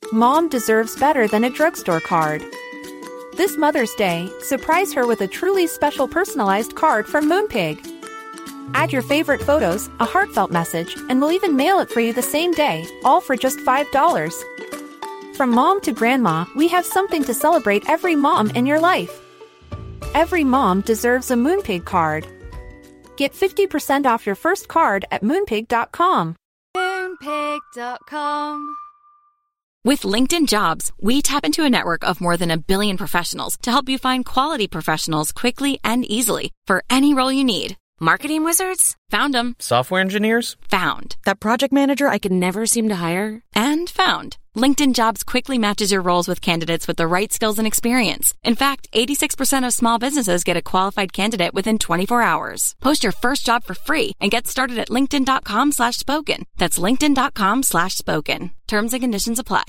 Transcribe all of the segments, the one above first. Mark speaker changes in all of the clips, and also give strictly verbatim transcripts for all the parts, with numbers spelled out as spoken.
Speaker 1: Mom deserves better than a drugstore card. This Mother's Day, surprise her with a truly special personalized card from Moonpig. Add your favorite photos, a heartfelt message, and we'll even mail it for you the same day, all for just five dollars. From mom to grandma, we have something to celebrate every mom in your life. Every mom deserves a Moonpig card. Get fifty percent off your first card at moonpig dot com.
Speaker 2: moonpig dot com.
Speaker 3: With LinkedIn Jobs, we tap into a network of more than a billion professionals to help you find quality professionals quickly and easily for any role you need. Marketing wizards? Found them.
Speaker 4: Software engineers?
Speaker 3: Found. That project manager I could never seem to hire? And found. LinkedIn Jobs quickly matches your roles with candidates with the right skills and experience. In fact, eighty-six percent of small businesses get a qualified candidate within twenty-four hours. Post your first job for free and get started at linkedin dot com slash spoken. That's linkedin dot com slash spoken. Terms and conditions apply.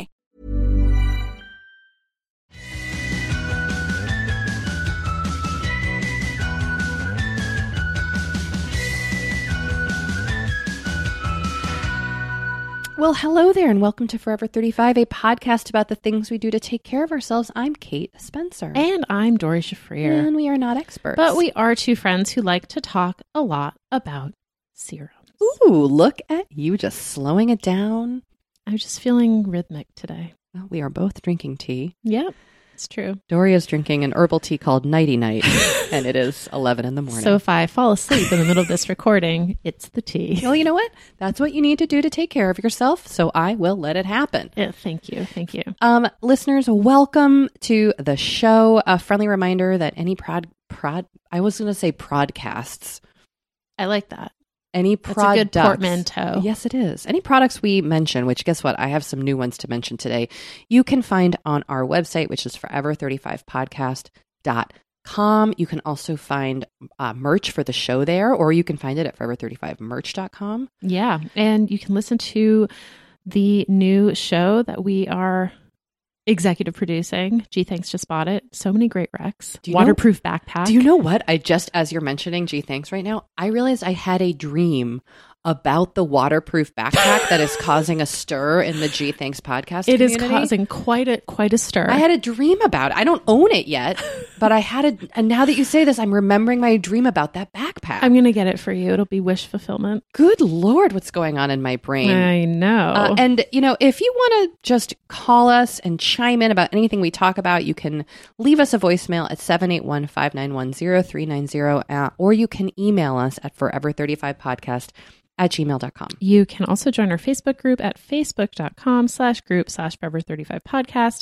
Speaker 5: Well, hello there, and welcome to Forever thirty-five, a podcast about the things we do to take care of ourselves. I'm Kate Spencer.
Speaker 6: And I'm Dory Shafrir.
Speaker 5: And we are not experts.
Speaker 6: But we are two friends who like to talk a lot about serums.
Speaker 5: Ooh, look at you just slowing it down.
Speaker 6: I'm just feeling rhythmic today.
Speaker 5: Well, we are both drinking tea.
Speaker 6: Yep, it's true.
Speaker 5: Dory is drinking an herbal tea called Nighty Night, and it is eleven in the morning.
Speaker 6: So if I fall asleep in the middle of this recording, it's the tea.
Speaker 5: Well, you know what? That's what you need to do to take care of yourself, so I will let it happen.
Speaker 6: Yeah, thank you. Thank you.
Speaker 5: Um, listeners, welcome to the show. A friendly reminder that any prod, prod I was going to say prodcasts.
Speaker 6: I like that.
Speaker 5: Any
Speaker 6: That's
Speaker 5: products.
Speaker 6: a good portmanteau.
Speaker 5: Yes, it is. Any products we mention, which guess what? I have some new ones to mention today. You can find on our website, which is forever thirty-five podcast dot com. You can also find uh, merch for the show there, or you can find it at forever thirty-five merch dot com.
Speaker 6: Yeah. And you can listen to the new show that we are executive producing. Gee, thanks, just bought it. So many great recs. Waterproof
Speaker 5: know,
Speaker 6: backpack.
Speaker 5: Do you know what? I just, as you're mentioning Gee, thanks right now, I realized I had a dream about the waterproof backpack that is causing a stir in the Gee Thanks podcast
Speaker 6: It
Speaker 5: community.
Speaker 6: is causing quite a quite a stir.
Speaker 5: I had a dream about it. I don't own it yet, but I had a, and now that you say this, I'm remembering my dream about that backpack.
Speaker 6: I'm going to get it for you. It'll be wish fulfillment.
Speaker 5: Good Lord, what's going on in my brain?
Speaker 6: I know.
Speaker 5: Uh, and, you know, if you want to just call us and chime in about anything we talk about, you can leave us a voicemail at seven eight one, five nine one, zero three nine zero, uh, or you can email us at forever thirty-five podcast at gmail dot com.
Speaker 6: You can also join our Facebook group at facebook dot com slash group slash forever thirty-five podcast.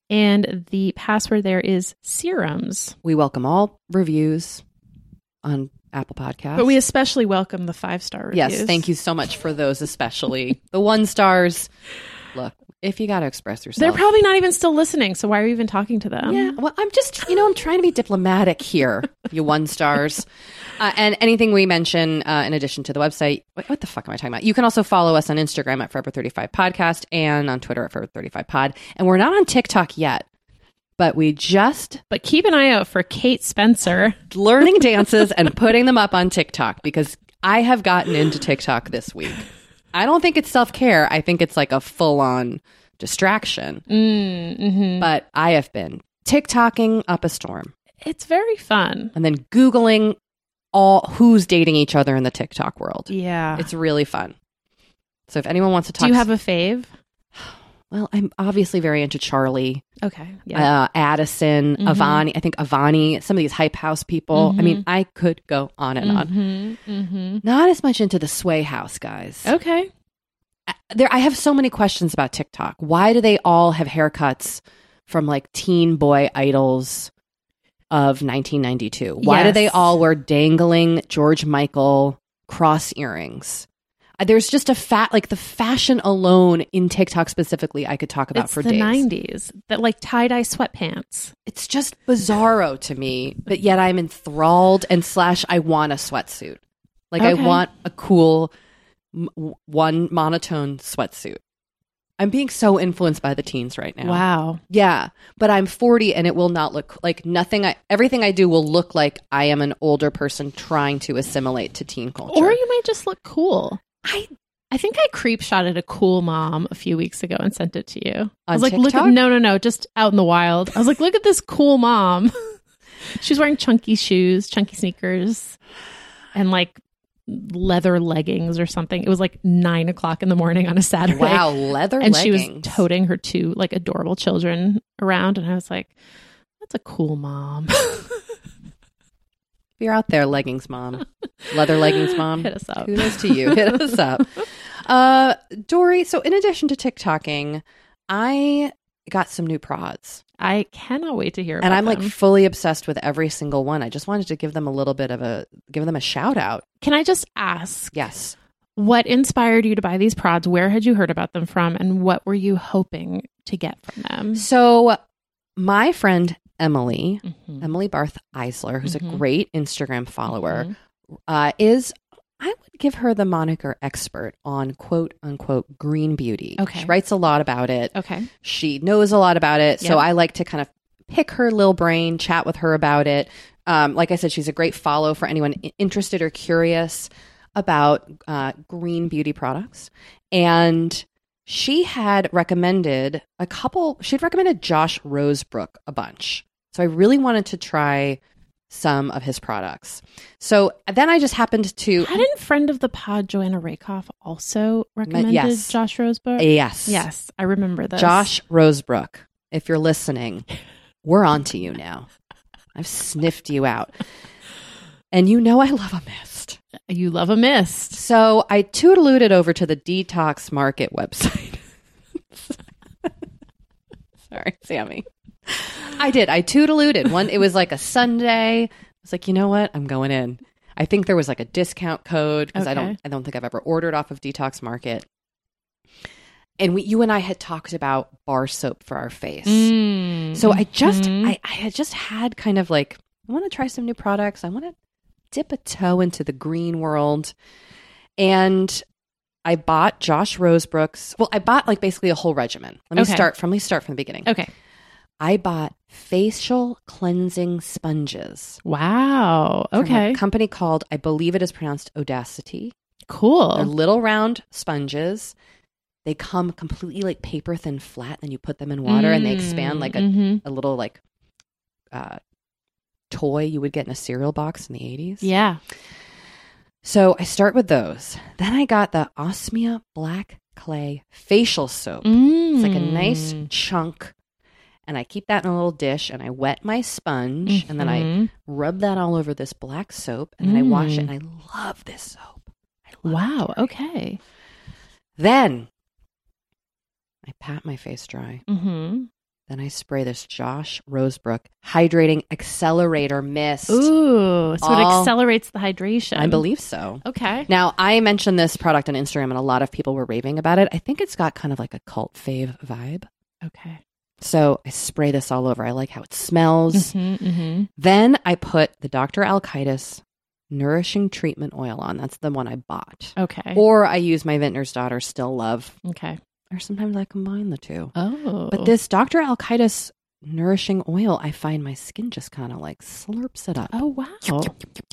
Speaker 6: And the password there is serums.
Speaker 5: We welcome all reviews on Apple Podcasts.
Speaker 6: But we especially welcome the five-star reviews.
Speaker 5: Yes, thank you so much for those, especially the one stars. Look, if you got to express yourself.
Speaker 6: They're probably not even still listening, so why are you even talking to them?
Speaker 5: Yeah, well, I'm just, you know, I'm trying to be diplomatic here, you one stars. Uh, and anything we mention uh, in addition to the website, what, what the fuck am I talking about? You can also follow us on Instagram at forever thirty-five podcast and on Twitter at forever thirty-five pod. And we're not on TikTok yet, but we just...
Speaker 6: But keep an eye out for Kate Spencer.
Speaker 5: Learning dances and putting them up on TikTok, because I have gotten into TikTok this week. I don't think it's self-care. I think it's like a full-on distraction.
Speaker 6: Mm, mm-hmm.
Speaker 5: But I have been TikToking up a storm.
Speaker 6: It's very fun.
Speaker 5: And then Googling all who's dating each other in the TikTok world.
Speaker 6: Yeah.
Speaker 5: It's really fun. So if anyone wants to talk...
Speaker 6: Do you have a fave?
Speaker 5: Well, I'm obviously very into Charlie.
Speaker 6: Okay. Yeah.
Speaker 5: Uh, Addison,
Speaker 6: Mm-hmm.
Speaker 5: Avani. I think Avani, some of these hype house people.
Speaker 6: Mm-hmm.
Speaker 5: I mean, I could go on and on.
Speaker 6: Mm-hmm. Mm-hmm.
Speaker 5: Not as much into the Sway House guys.
Speaker 6: Okay.
Speaker 5: There, I have so many questions about TikTok. Why do they all have haircuts from like teen boy idols of nineteen ninety-two? Why
Speaker 6: Yes.
Speaker 5: do they all wear dangling George Michael cross earrings? Uh, There's just a fat, like the fashion alone in TikTok specifically, I could talk about
Speaker 6: It's
Speaker 5: for
Speaker 6: the
Speaker 5: days.
Speaker 6: nineties. That like tie-dye sweatpants.
Speaker 5: It's just bizarro to me, but yet I'm enthralled and slash I want a sweatsuit. Like I
Speaker 6: Okay.
Speaker 5: want a cool m- one monotone sweatsuit. I'm being so influenced by the teens right now.
Speaker 6: Wow.
Speaker 5: Yeah, but I'm forty and it will not look like nothing. I, everything I do will look like I am an older person trying to assimilate to teen culture.
Speaker 6: Or you might just look cool.
Speaker 5: I
Speaker 6: I think I creep shotted a cool mom a few weeks ago and sent it to you.
Speaker 5: On
Speaker 6: I was like, look
Speaker 5: TikTok?
Speaker 6: at, no, no, no, just out in the wild. I was like, look at this cool mom. She's wearing chunky shoes, chunky sneakers, and like leather leggings or something. It was like nine o'clock in the morning on a Saturday.
Speaker 5: Wow, leather
Speaker 6: and
Speaker 5: leggings.
Speaker 6: she was toting her two like adorable children around. And I was like, that's a cool mom.
Speaker 5: If you're out there, leggings mom, leather leggings mom,
Speaker 6: Hit us up.
Speaker 5: Kudos to you. Hit us up. Uh, Dory, so in addition to TikToking, I got some new prods.
Speaker 6: I cannot wait to hear about
Speaker 5: And I'm
Speaker 6: them.
Speaker 5: like fully obsessed with every single one. I just wanted to give them a little bit of a, give them a shout out.
Speaker 6: Can I just ask,
Speaker 5: Yes.
Speaker 6: what inspired you to buy these prods? Where had you heard about them from? And what were you hoping to get from them?
Speaker 5: So my friend Emily,
Speaker 6: Mhm.
Speaker 5: Emily Barth Eisler, who's
Speaker 6: Mhm.
Speaker 5: a great Instagram follower,
Speaker 6: Mhm.
Speaker 5: uh, is, I would give her the moniker expert on quote unquote green beauty.
Speaker 6: Okay.
Speaker 5: She writes a lot about it.
Speaker 6: Okay.
Speaker 5: She knows a lot about it. So
Speaker 6: Yep.
Speaker 5: I like to kind of pick her little brain, chat with her about it. Um, like I said, she's a great follow for anyone i- interested or curious about uh, green beauty products. And she had recommended a couple, she'd recommended Josh Rosebrook a bunch. So I really wanted to try some of his products. So then I just happened to,
Speaker 6: Hadn't friend of the pod, Joanna Rakoff, also recommended
Speaker 5: yes.
Speaker 6: Josh Rosebrook?
Speaker 5: yes,
Speaker 6: Yes, I remember this.
Speaker 5: Josh Rosebrook, if you're listening, we're on to you now. I've sniffed you out. And you know I love a mist.
Speaker 6: You love a mist.
Speaker 5: So I toodalooted over to the Detox Market website. Sorry, Sammy. I did. I toodalooted. One, it was like a Sunday. I was like, you know what? I'm going in. I think there was like a discount code because I
Speaker 6: Okay.
Speaker 5: don't I don't think I've ever ordered off of Detox Market. And we you and I had talked about bar soap for our face.
Speaker 6: Mm.
Speaker 5: So I just,
Speaker 6: Mhm.
Speaker 5: I, I had just had kind of like, I want to try some new products. I want to dip a toe into the green world. And I bought Josh Rosebrook's, well, I bought like basically a whole regimen. Let me
Speaker 6: Okay.
Speaker 5: start from, let me start from the beginning.
Speaker 6: Okay.
Speaker 5: I bought facial cleansing sponges.
Speaker 6: Wow.
Speaker 5: from
Speaker 6: Okay.
Speaker 5: a company called, I believe it is pronounced Audacity. They're
Speaker 6: Cool.
Speaker 5: little round sponges. They come completely like paper thin flat, and you put them in water and they expand like a,
Speaker 6: Mhm.
Speaker 5: a little like uh, toy you would get in a cereal box in the eighties.
Speaker 6: Yeah.
Speaker 5: So I start with those. Then I got the Osmia Black Clay Facial Soap. It's like a nice
Speaker 6: Mm.
Speaker 5: chunk. And I keep that in a little dish and I wet my sponge and then I
Speaker 6: Mhm.
Speaker 5: rub that all over this black soap and then I wash it
Speaker 6: Mm.
Speaker 5: and I love this soap. I love
Speaker 6: Wow.
Speaker 5: it, Dory.
Speaker 6: Okay.
Speaker 5: Then I pat my face dry.
Speaker 6: Mm-hmm.
Speaker 5: Then I spray this Josh Rosebrook Hydrating Accelerator Mist.
Speaker 6: Ooh. So it
Speaker 5: All-
Speaker 6: accelerates the hydration.
Speaker 5: I believe so.
Speaker 6: Okay.
Speaker 5: Now, I mentioned this product on Instagram and a lot of people were raving about it. I think it's got kind of like a cult fave vibe.
Speaker 6: Okay.
Speaker 5: So I spray this all over. I like how it smells.
Speaker 6: Mm-hmm, mm-hmm.
Speaker 5: Then I put the Doctor Alkaitis Nourishing Treatment Oil on. That's the one I bought.
Speaker 6: Okay.
Speaker 5: Or I use my Vintner's Daughter Still Love.
Speaker 6: okay.
Speaker 5: Or sometimes I combine the two.
Speaker 6: Oh.
Speaker 5: But this Doctor Alkaitis Nourishing Oil, I find my skin just kind of like slurps it up.
Speaker 6: Oh, wow.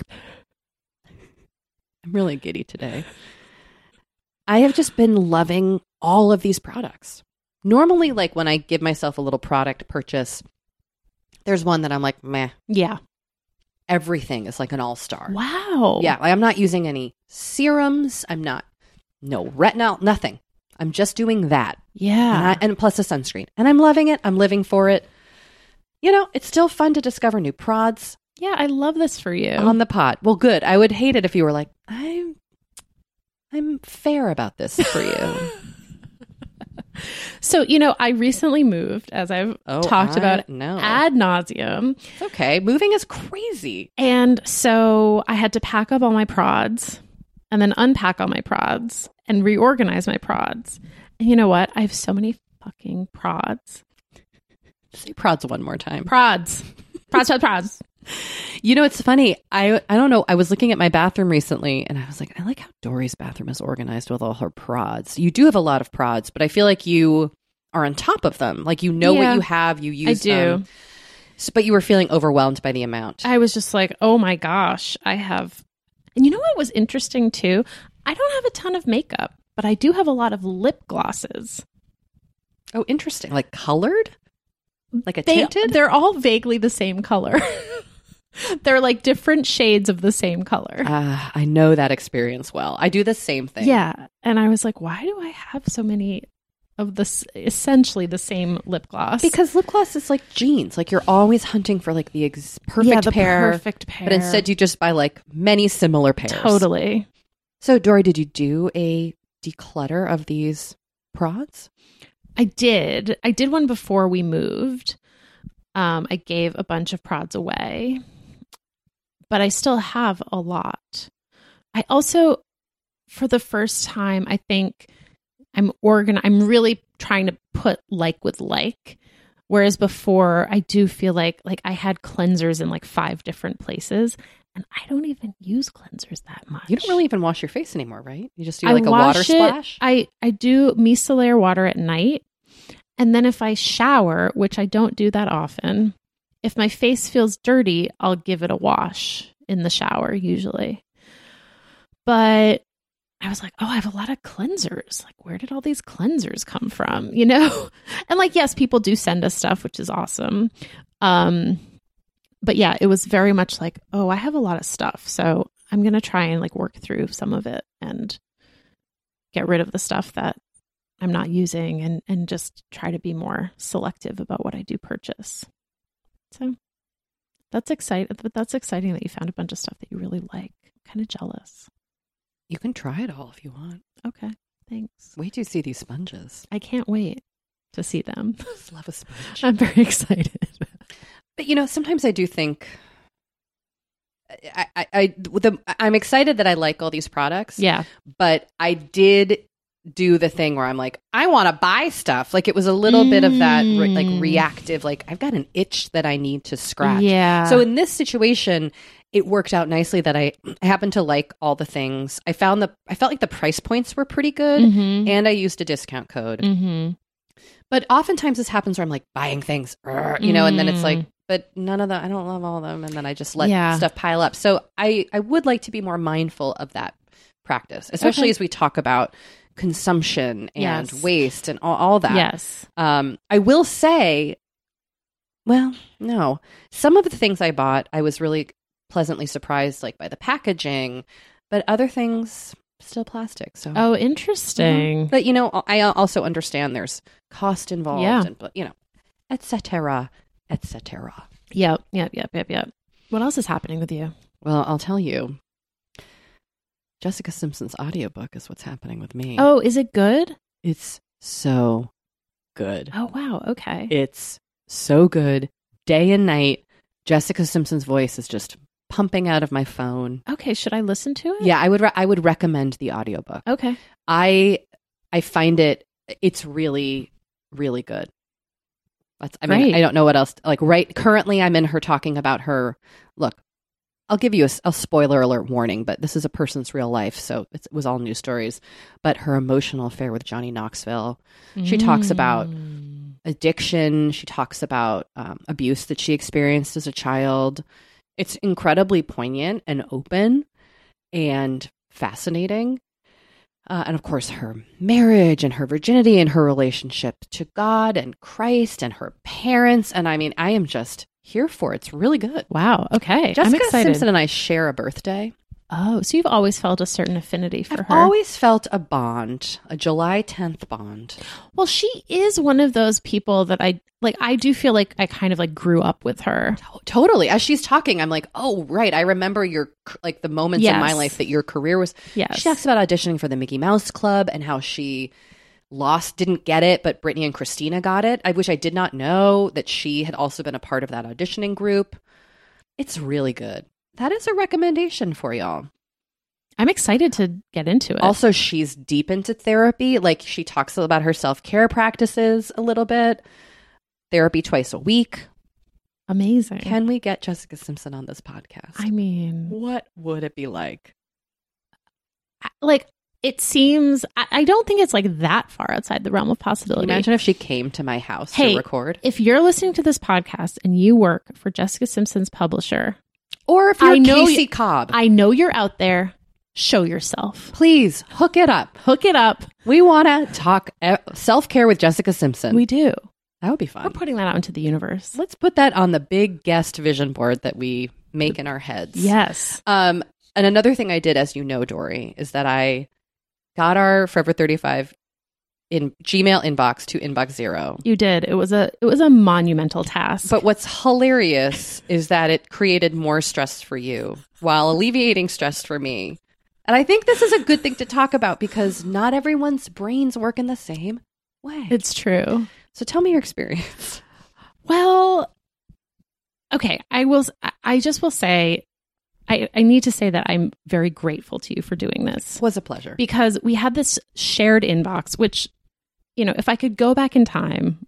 Speaker 5: I'm really giddy today. I have just been loving all of these products. Normally, like when I give myself a little product purchase, there's one that I'm like, meh.
Speaker 6: Yeah.
Speaker 5: Everything is like an all-star.
Speaker 6: Wow.
Speaker 5: Yeah, like I'm not using any serums. I'm not, no retinol, nothing. I'm just doing that.
Speaker 6: Yeah.
Speaker 5: And, I, and plus a sunscreen. And I'm loving it. I'm living for it. You know, it's still fun to discover new prods
Speaker 6: yeah. I love this for you.
Speaker 5: on the pod. Well, good. I would hate it if you were like, I'm, I'm fair about this for you.
Speaker 6: So, you know, I recently moved, as I've
Speaker 5: Oh,
Speaker 6: talked
Speaker 5: I
Speaker 6: about
Speaker 5: know.
Speaker 6: ad nauseum.
Speaker 5: It's okay. Moving is crazy.
Speaker 6: And so I had to pack up all my prods and then unpack all my prods and reorganize my prods. And you know what? I have so many fucking prods.
Speaker 5: Say prods one more time.
Speaker 6: Prods. Prods, prods, prods.
Speaker 5: You know, it's funny. I I don't know. I was looking at my bathroom recently and I was like, I like how Dory's bathroom is organized with all her prods. You do have a lot of prods, but I feel like you are on top of them. Like you know
Speaker 6: Yeah,
Speaker 5: what you have, you use
Speaker 6: I do.
Speaker 5: them. So, but you were feeling overwhelmed by the amount.
Speaker 6: I was just like, oh my gosh, I have. And you know what was interesting too? I don't have a ton of makeup. but I do have a lot of lip glosses.
Speaker 5: Oh, interesting. Like colored? Like a
Speaker 6: They,
Speaker 5: tinted?
Speaker 6: they're all vaguely the same color. They're like different shades of the same color.
Speaker 5: Uh, I know that experience well. I do the same thing.
Speaker 6: Yeah. And I was like, why do I have so many of this, essentially the same lip gloss?
Speaker 5: Because lip gloss is like jeans. Like you're always hunting for like the ex- perfect
Speaker 6: yeah, the
Speaker 5: pair.
Speaker 6: perfect pair.
Speaker 5: But instead you just buy like many similar pairs.
Speaker 6: Totally.
Speaker 5: So Dory, did you do a declutter of these prods?
Speaker 6: I did. I did one before we moved. Um, I gave a bunch of prods away, but I still have a lot. I also, for the first time, I think I'm organ. I'm really trying to put like with like, whereas before I do feel like like I had cleansers in like five different places, and I don't even use cleansers that much.
Speaker 5: You don't really even wash your face anymore, right? You just do
Speaker 6: I
Speaker 5: like a
Speaker 6: wash
Speaker 5: water
Speaker 6: it-
Speaker 5: splash?
Speaker 6: I I do micellar water at night, and then if I shower, which I don't do that often, if my face feels dirty, I'll give it a wash in the shower usually. But I was like, oh, I have a lot of cleansers. Like, where did all these cleansers come from? You know? And like, yes, people do send us stuff, which is awesome. Um, but yeah, it was very much like, oh, I have a lot of stuff. So I'm going to try and like work through some of it and get rid of the stuff that I'm not using and, and just try to be more selective about what I do purchase. So that's exciting. But that's exciting that you found a bunch of stuff that you really like. I'm kind of jealous.
Speaker 5: You can try it all if you want.
Speaker 6: Okay. Thanks.
Speaker 5: Wait till you see these sponges.
Speaker 6: I can't wait to see them.
Speaker 5: I just love a sponge.
Speaker 6: I'm very excited.
Speaker 5: But you know, sometimes I do think I, I, I the, I'm excited that I like all these products.
Speaker 6: Yeah.
Speaker 5: But I did do the thing where I'm like, I want to buy stuff. Like it was a little mm. bit of that re- like reactive, like I've got an itch that I need to scratch.
Speaker 6: Yeah.
Speaker 5: So in this situation, it worked out nicely that I, I happened to like all the things. I found the, I felt like the price points were pretty good
Speaker 6: Mm-hmm.
Speaker 5: and I used a discount code.
Speaker 6: Mm-hmm.
Speaker 5: But oftentimes this happens where I'm like buying things, "Urgh," you know, and then it's like, but none of them, I don't love all of them. And then I just let
Speaker 6: Yeah.
Speaker 5: stuff pile up. So I, I would like to be more mindful of that practice, especially
Speaker 6: Okay.
Speaker 5: as we talk about consumption and
Speaker 6: Yes.
Speaker 5: waste and all, all that.
Speaker 6: Yes.
Speaker 5: Um, I will say, well, no, some of the things I bought, I was really pleasantly surprised, like by the packaging, but other things still plastic. So,
Speaker 6: Oh, interesting.
Speaker 5: but you know, I also understand there's cost involved,
Speaker 6: Yeah.
Speaker 5: and you know, et cetera, et cetera.
Speaker 6: Yep. Yep. Yep. Yep. Yep. What else is happening with you?
Speaker 5: Well, I'll tell you, Jessica Simpson's audiobook is what's happening with me.
Speaker 6: Oh, is it good?
Speaker 5: It's so good.
Speaker 6: Oh, wow. Okay.
Speaker 5: It's so good. Day and night, Jessica Simpson's voice is just pumping out of my phone.
Speaker 6: Okay. Should I listen to it?
Speaker 5: Yeah, I would re- I would recommend the audiobook.
Speaker 6: Okay.
Speaker 5: I I find it it's really really good. That's I mean
Speaker 6: Great.
Speaker 5: I don't know what else like right currently I'm in her talking about her look. I'll give you a, a spoiler alert warning, but this is a person's real life, so it's, it was all news stories. But her emotional affair with Johnny Knoxville. She talks about
Speaker 6: Mm.
Speaker 5: addiction. She talks about um, abuse that she experienced as a child. It's incredibly poignant and open and fascinating. Uh, and of course, her marriage and her virginity and her relationship to God and Christ and her parents. And I mean, I am just here for it. It's really good.
Speaker 6: Wow. Okay. I'm
Speaker 5: Jessica
Speaker 6: excited.
Speaker 5: Simpson and I share a birthday.
Speaker 6: Oh, so you've always felt a certain affinity for
Speaker 5: I've
Speaker 6: her.
Speaker 5: always felt a bond, a July tenth bond.
Speaker 6: Well, she is one of those people that I like. I do feel like I kind of like grew up with her.
Speaker 5: To- Totally. As she's talking, I'm like, oh, right. I remember your, like the moments in my
Speaker 6: Yes.
Speaker 5: life that your career was.
Speaker 6: Yes.
Speaker 5: She talks about auditioning for the Mickey Mouse Club and how she lost, didn't get it, but Brittany and Christina got it. I wish I did not know that she had also been a part of that auditioning group. It's really good. That is a recommendation for y'all.
Speaker 6: I'm excited to get into it.
Speaker 5: Also, she's deep into therapy. Like she talks about her self-care practices a little bit. Therapy twice a week.
Speaker 6: Amazing.
Speaker 5: Can we get Jessica Simpson on this podcast?
Speaker 6: I mean,
Speaker 5: What would it be like?
Speaker 6: I- like it seems. I, I don't think it's like that far outside the realm of possibility.
Speaker 5: Imagine if she came to my house
Speaker 6: Hey,
Speaker 5: to record.
Speaker 6: if you're listening to this podcast and you work for Jessica Simpson's publisher,
Speaker 5: Or if you're
Speaker 6: I know
Speaker 5: Casey
Speaker 6: y-
Speaker 5: Cobb.
Speaker 6: I know you're out there. show yourself.
Speaker 5: Please hook it up.
Speaker 6: Hook it up.
Speaker 5: We want to talk uh, self-care with Jessica Simpson.
Speaker 6: We do.
Speaker 5: That would be fun.
Speaker 6: We're putting that out into the universe.
Speaker 5: Let's put that on the big guest vision board that we make in our heads.
Speaker 6: Yes.
Speaker 5: Um, and another thing I did, as you know, Dory, is that I got our Forever thirty-five in Gmail inbox to inbox zero.
Speaker 6: You did. It was a it was a monumental task.
Speaker 5: But what's hilarious is that it created more stress for you while alleviating stress for me. And I think this is a good thing to talk about because not everyone's brains work in the same way.
Speaker 6: It's true.
Speaker 5: So tell me your experience.
Speaker 6: Well, okay. I will. I just will say, I, I need to say that I'm very grateful to you for doing this.
Speaker 5: It was a pleasure.
Speaker 6: Because we had this shared inbox, which, you know, if I could go back in time,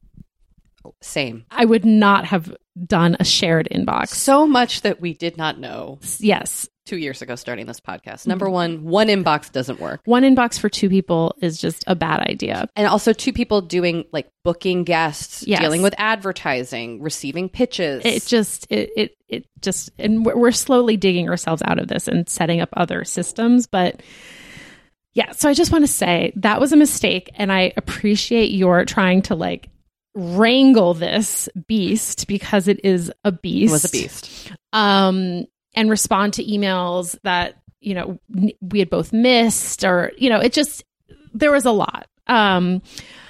Speaker 5: same.
Speaker 6: I would not have done a shared inbox.
Speaker 5: So much that we did not know.
Speaker 6: Yes.
Speaker 5: Two years ago starting this podcast. Number one, one inbox doesn't work.
Speaker 6: One inbox for two people is just a bad idea.
Speaker 5: And also two people doing like booking guests,
Speaker 6: yes.
Speaker 5: dealing with advertising, receiving pitches.
Speaker 6: It just, it, it, it just, and we're slowly digging ourselves out of this and setting up other systems. But yeah, so I just want to say that was a mistake. And I appreciate your trying to like wrangle this beast because it is a beast.
Speaker 5: It was a beast.
Speaker 6: Um, and respond to emails that, you know, n- we had both missed or, you know, it just, there was a lot. Um,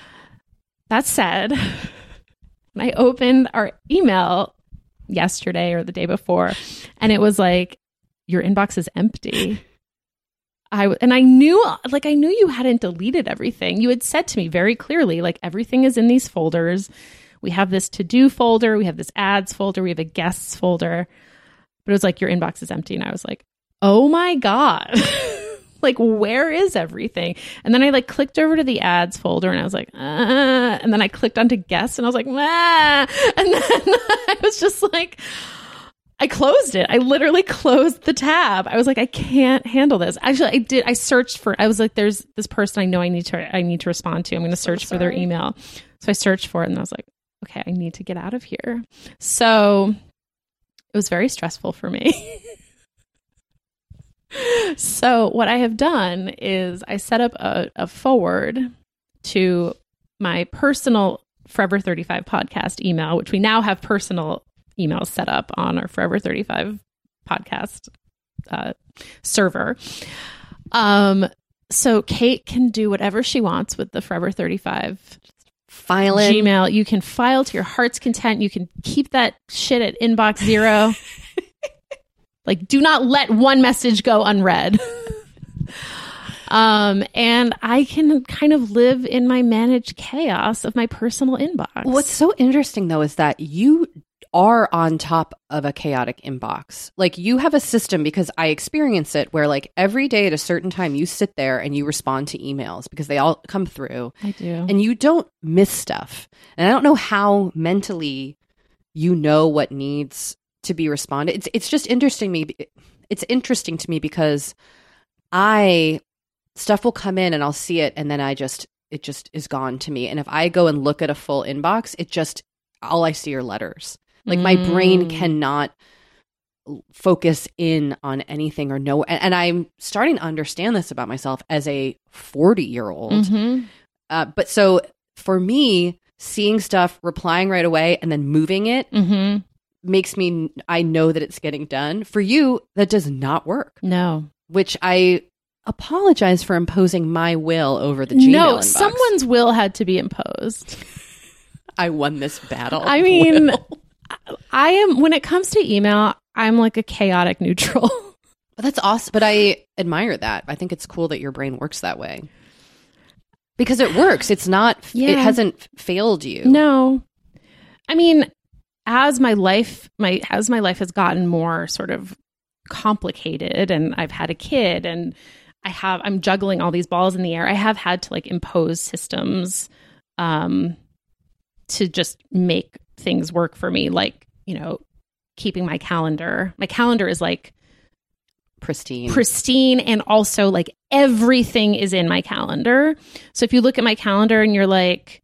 Speaker 6: that said, when I opened our email yesterday or the day before, and it was like, your inbox is empty. I w- and I knew, like, I knew you hadn't deleted everything. You had said to me very clearly, like, everything is in these folders. We have this to-do folder. We have this ads folder. We have a guests folder. But it was like, your inbox is empty. And I was like, oh my God. Like, where is everything? And then I like clicked over to the ads folder and I was like, ah. And then I clicked onto guests and I was like, ah. And then I was just like, I closed it. I literally closed the tab. I was like, I can't handle this. Actually, I did. I searched for, I was like, there's this person I know I need to, I need to respond to. I'm going to search for their email. So I searched for it and I was like, okay, I need to get out of here. So it was very stressful for me. So what I have done is I set up a, a forward to my personal Forever thirty-five podcast email, which we now have personal emails set up on our Forever thirty-five podcast uh, server. Um, so Kate can do whatever she wants with the Forever thirty-five
Speaker 5: File in.
Speaker 6: Gmail. You can file to your heart's content. You can keep that shit at inbox zero. Like, do not let one message go unread. um, and I can kind of live in my managed chaos of my personal inbox.
Speaker 5: What's so interesting, though, is that you are on top of a chaotic inbox. Like, you have a system, because I experience it, where like every day at a certain time you sit there and you respond to emails because they all come through.
Speaker 6: I do.
Speaker 5: And you don't miss stuff. And I don't know how mentally you know what needs to be responded. It's it's just interesting me. It's interesting to me because I stuff will come in and I'll see it and then I just it just is gone to me. And if I go and look at a full inbox, it just all I see are letters. Like, my brain cannot focus in on anything or know. And, and I'm starting to understand this about myself as a forty year old.
Speaker 6: Mm-hmm.
Speaker 5: Uh, but so for me, seeing stuff, replying right away, and then moving it
Speaker 6: Mm-hmm.
Speaker 5: makes me, I know that it's getting done. For you, that does not work.
Speaker 6: No.
Speaker 5: Which I apologize for imposing my will over the Gmail
Speaker 6: No,
Speaker 5: inbox.
Speaker 6: someone's will had to be imposed.
Speaker 5: I won this battle.
Speaker 6: I mean,
Speaker 5: Will.
Speaker 6: I am, when it comes to email, I'm like a chaotic neutral.
Speaker 5: But that's awesome. But I admire that. I think it's cool that your brain works that way. Because it works. It's not,
Speaker 6: Yeah.
Speaker 5: it hasn't failed you.
Speaker 6: No. I mean, as my life, my, as my life has gotten more sort of complicated and I've had a kid and I have, I'm juggling all these balls in the air. I have had to like impose systems, um, to just make things work for me. Like, you know, keeping my calendar, my calendar is like
Speaker 5: Pristine.
Speaker 6: pristine. And also like everything is in my calendar. So if you look at my calendar and you're like,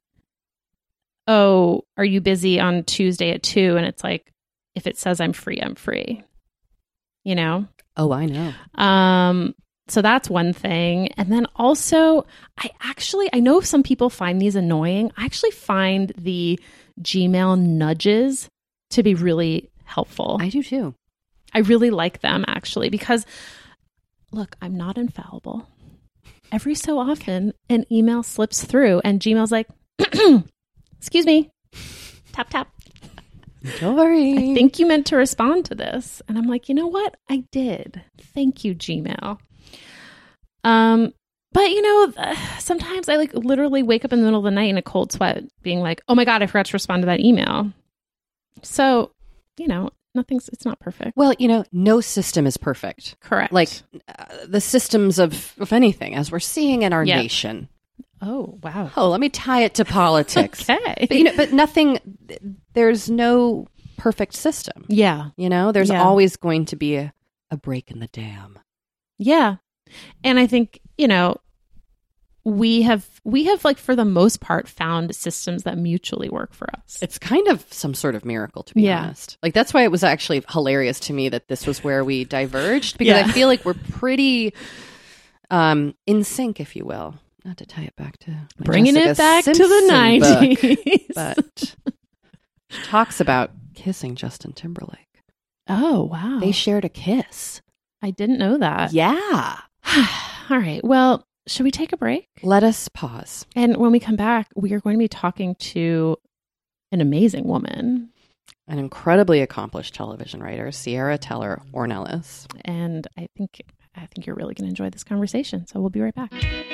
Speaker 6: oh, are you busy on Tuesday at two? And it's like, if it says I'm free, I'm free, you know?
Speaker 5: Oh, I know.
Speaker 6: Um, so that's one thing. And then also, I actually, I know some people find these annoying. I actually find the Gmail nudges to be really helpful.
Speaker 5: I do too.
Speaker 6: I really like them actually, because look, I'm not infallible. Every so often, an email slips through and Gmail's like, excuse me, tap, tap.
Speaker 5: Don't worry.
Speaker 6: I think you meant to respond to this. And I'm like, you know what? I did. Thank you, Gmail. Um, but you know, sometimes I like literally wake up in the middle of the night in a cold sweat being like, oh my God, I forgot to respond to that email. So, you know, nothing's, it's not perfect.
Speaker 5: Well, you know, no system is perfect.
Speaker 6: Correct.
Speaker 5: Like uh, the systems of, of anything, as we're seeing in our
Speaker 6: Yep.
Speaker 5: nation.
Speaker 6: Oh, wow.
Speaker 5: Oh, let me tie it to politics.
Speaker 6: Okay.
Speaker 5: But, you know, but nothing, there's no perfect system.
Speaker 6: Yeah.
Speaker 5: You know, there's
Speaker 6: Yeah.
Speaker 5: always going to be a, a break in the dam.
Speaker 6: Yeah. And I think, you know, we have, we have like for the most part found systems that mutually work for us.
Speaker 5: It's kind of some sort of miracle, to be
Speaker 6: Yeah.
Speaker 5: honest. Like, that's why it was actually hilarious to me that this was where we diverged, because
Speaker 6: Yeah.
Speaker 5: I feel like we're pretty um, in sync, if you will. Not to tie it back to my
Speaker 6: Bringing
Speaker 5: Jessica
Speaker 6: it back to the
Speaker 5: Simpson book,
Speaker 6: nineties.
Speaker 5: but she talks about kissing Justin Timberlake.
Speaker 6: Oh, wow.
Speaker 5: They shared a kiss.
Speaker 6: I didn't know that.
Speaker 5: Yeah.
Speaker 6: All right. Well, should we take a break?
Speaker 5: Let us pause.
Speaker 6: And when we come back, we are going to be talking to an amazing woman.
Speaker 5: An incredibly accomplished television writer, Sierra Teller Ornelas.
Speaker 6: And I think I think you're really going to enjoy this conversation. So we'll be right back.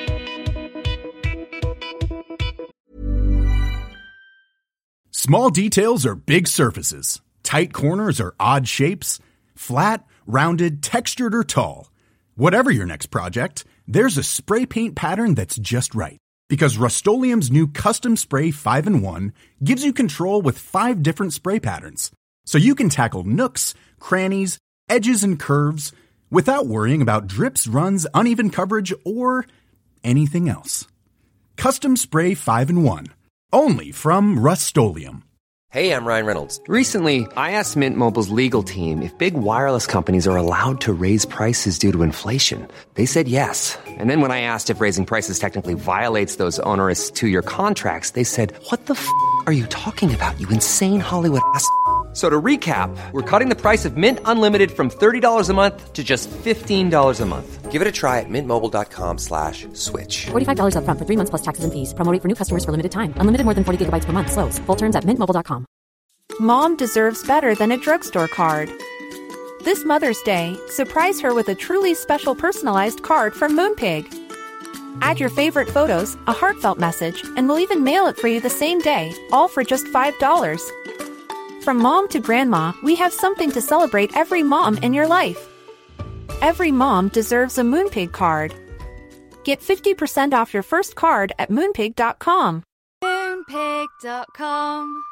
Speaker 4: Small details are big surfaces. Tight corners are odd shapes. Flat, rounded, textured, or tall. Whatever your next project, there's a spray paint pattern that's just right. Because Rust-Oleum's new Custom Spray five in one gives you control with five different spray patterns. So you can tackle nooks, crannies, edges, and curves without worrying about drips, runs, uneven coverage, or anything else. Custom Spray five in one. Only from Rust-Oleum.
Speaker 7: Hey, I'm Ryan Reynolds. Recently, I asked Mint Mobile's legal team if big wireless companies are allowed to raise prices due to inflation. They said yes. And then when I asked if raising prices technically violates those onerous two-year contracts, they said, what the f*** are you talking about, you insane Hollywood ass f- So to recap, we're cutting the price of Mint Unlimited from thirty dollars a month to just fifteen dollars a month. Give it a try at mintmobile.com slash switch.
Speaker 8: forty-five dollars up front for three months plus taxes and fees. Promo rate for new customers for limited time. Unlimited more than forty gigabytes per month. Slows full terms at mint mobile dot com.
Speaker 1: Mom deserves better than a drugstore card. This Mother's Day, surprise her with a truly special personalized card from Moonpig. Add your favorite photos, a heartfelt message, and we'll even mail it for you the same day, all for just five dollars. From mom to grandma, we have something to celebrate every mom in your life. Every mom deserves a Moonpig card. Get fifty percent off your first card at moonpig dot com.
Speaker 2: Moonpig dot com.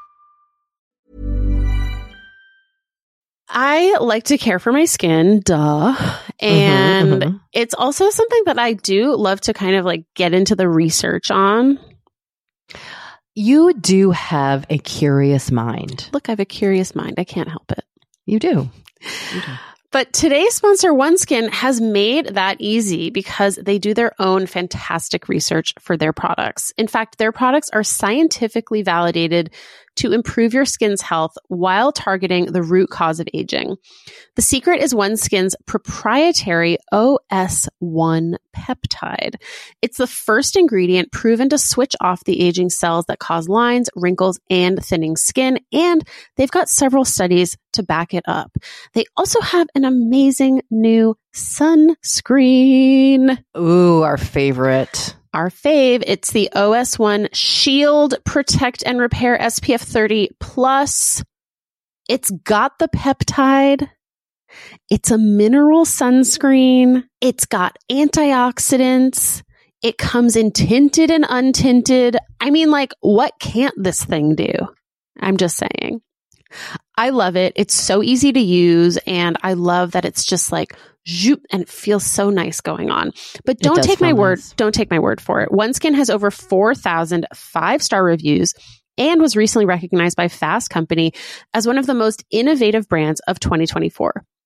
Speaker 9: I like to care for my skin, duh. And
Speaker 5: Mm-hmm, mm-hmm.
Speaker 9: it's also something that I do love to kind of like get into the research on.
Speaker 5: You do have a curious mind.
Speaker 9: Look, I have a curious mind. I can't help it.
Speaker 5: You do. You do.
Speaker 9: But today's sponsor, OneSkin, has made that easy because they do their own fantastic research for their products. In fact, their products are scientifically validated to improve your skin's health while targeting the root cause of aging. The secret is OneSkin's proprietary O S one peptide. It's the first ingredient proven to switch off the aging cells that cause lines, wrinkles, and thinning skin, and they've got several studies to back it up. They also have an amazing new sunscreen.
Speaker 5: Ooh, our favorite.
Speaker 9: Our fave, it's the O S one Shield Protect and Repair S P F thirty plus. It's got the peptide. It's a mineral sunscreen. It's got antioxidants. It comes in tinted and untinted. I mean, like, what can't this thing do? I'm just saying. I love it. It's so easy to use, and I love that it's just like zoop, and it feels so nice going on. But don't
Speaker 5: does
Speaker 9: take my
Speaker 5: feel
Speaker 9: word.
Speaker 5: nice.
Speaker 9: Don't take my word for it. OneSkin has over four thousand five-star reviews and was recently recognized by Fast Company as one of the most innovative brands of twenty twenty-four.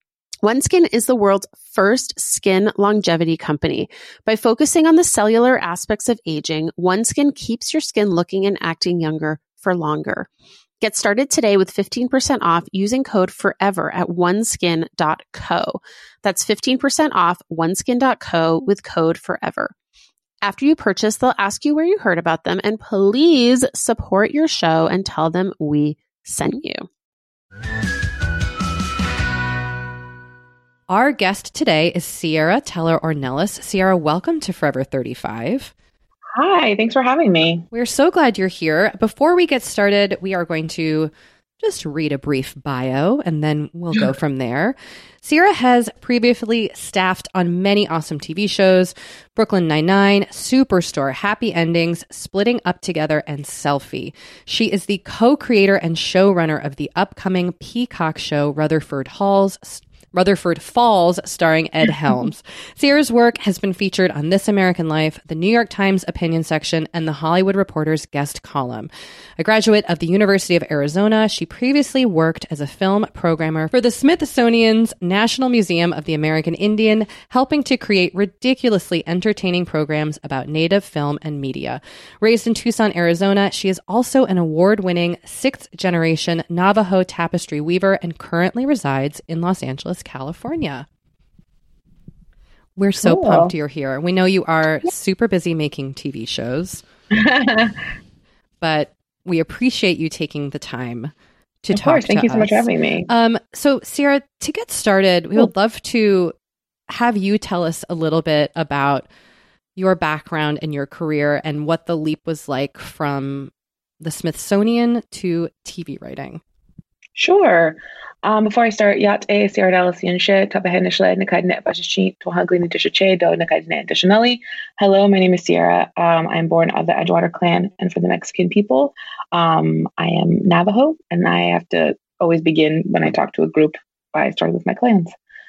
Speaker 9: OneSkin is the world's first skin longevity company. By focusing on the cellular aspects of aging, OneSkin keeps your skin looking and acting younger for longer. Get started today with fifteen percent off using code FOREVER at oneskin dot co. That's fifteen percent off oneskin dot co with code FOREVER. After you purchase, they'll ask you where you heard about them, and please support your show and tell them we sent you.
Speaker 5: Our guest today is Sierra Teller-Ornelas. Sierra, welcome to Forever thirty-five.
Speaker 10: Hi, thanks for having me.
Speaker 5: We're so glad you're here. Before we get started, we are going to just read a brief bio, and then we'll go from there. Sierra has previously staffed on many awesome T V shows: Brooklyn Nine-Nine, Superstore, Happy Endings, Splitting Up Together, and Selfie. She is the co-creator and showrunner of the upcoming Peacock show Rutherford Halls, Rutherford Falls, starring Ed Helms. Sierra's work has been featured on This American Life, the New York Times opinion section, and the Hollywood Reporter's guest column. A graduate of the University of Arizona, she previously worked as a film programmer for the Smithsonian's National Museum of the American Indian, helping to create ridiculously entertaining programs about Native film and media. Raised in Tucson, Arizona, she is also an award-winning sixth-generation Navajo tapestry weaver and currently resides in Los Angeles, California. We're so
Speaker 10: cool.
Speaker 5: pumped you're here. We know you are super busy making T V shows, but we appreciate you taking the time to
Speaker 10: of
Speaker 5: talk
Speaker 10: course.
Speaker 5: to
Speaker 10: Thank you
Speaker 5: us.
Speaker 10: so much for having me.
Speaker 5: Um, so, Sierra, to get started, we
Speaker 10: Cool.
Speaker 5: would love to have you tell us a little bit about your background and your career and what the leap was like from the Smithsonian to T V writing.
Speaker 10: Sure. Um, before I start, Yat A. Sierra Dalasianshe, Tabahenishle, Nakadnet Bashachi, Tohagli Nishache, Do Nakadnet Dishanali. Hello, my name is Sierra. Um, I'm born of the Edgewater clan, and for the Mexican people, um, I am Navajo, and I have to always begin when I talk to a group by starting with my clans.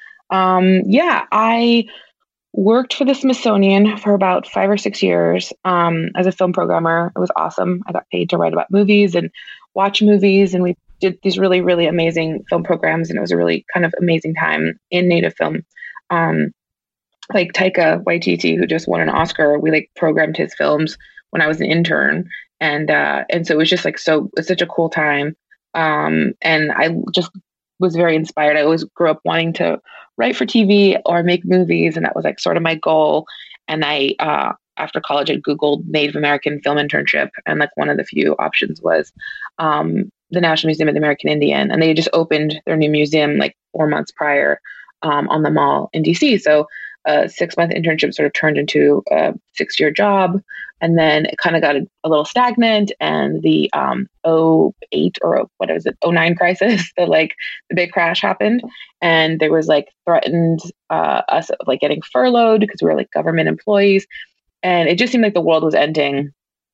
Speaker 10: Um, yeah, I worked for the Smithsonian for about five or six years um, as a film programmer. It was awesome. I got paid to write about movies and watch movies, and we did these really, really amazing film programs, and it was a really kind of amazing time in Native film. Um, like Taika Waititi, who just won an Oscar, we like programmed his films when I was an intern, and uh, and so it was just like so. It's such a cool time, um, and I just was very inspired. I always grew up wanting to write for T V or make movies, and that was like sort of my goal. And I, uh, after college, I Googled Native American film internship, and like one of the few options was um, the National Museum of the American Indian, and they just opened their new museum like four months prior um, on the Mall in D C. So a six-month internship sort of turned into a six-year job, and then it kind of got a, a little stagnant. And the um, oh eight or what is it, oh nine crisis, the like the big crash happened, and there was like threatened uh, us like getting furloughed because we were like government employees, and it just seemed like the world was ending.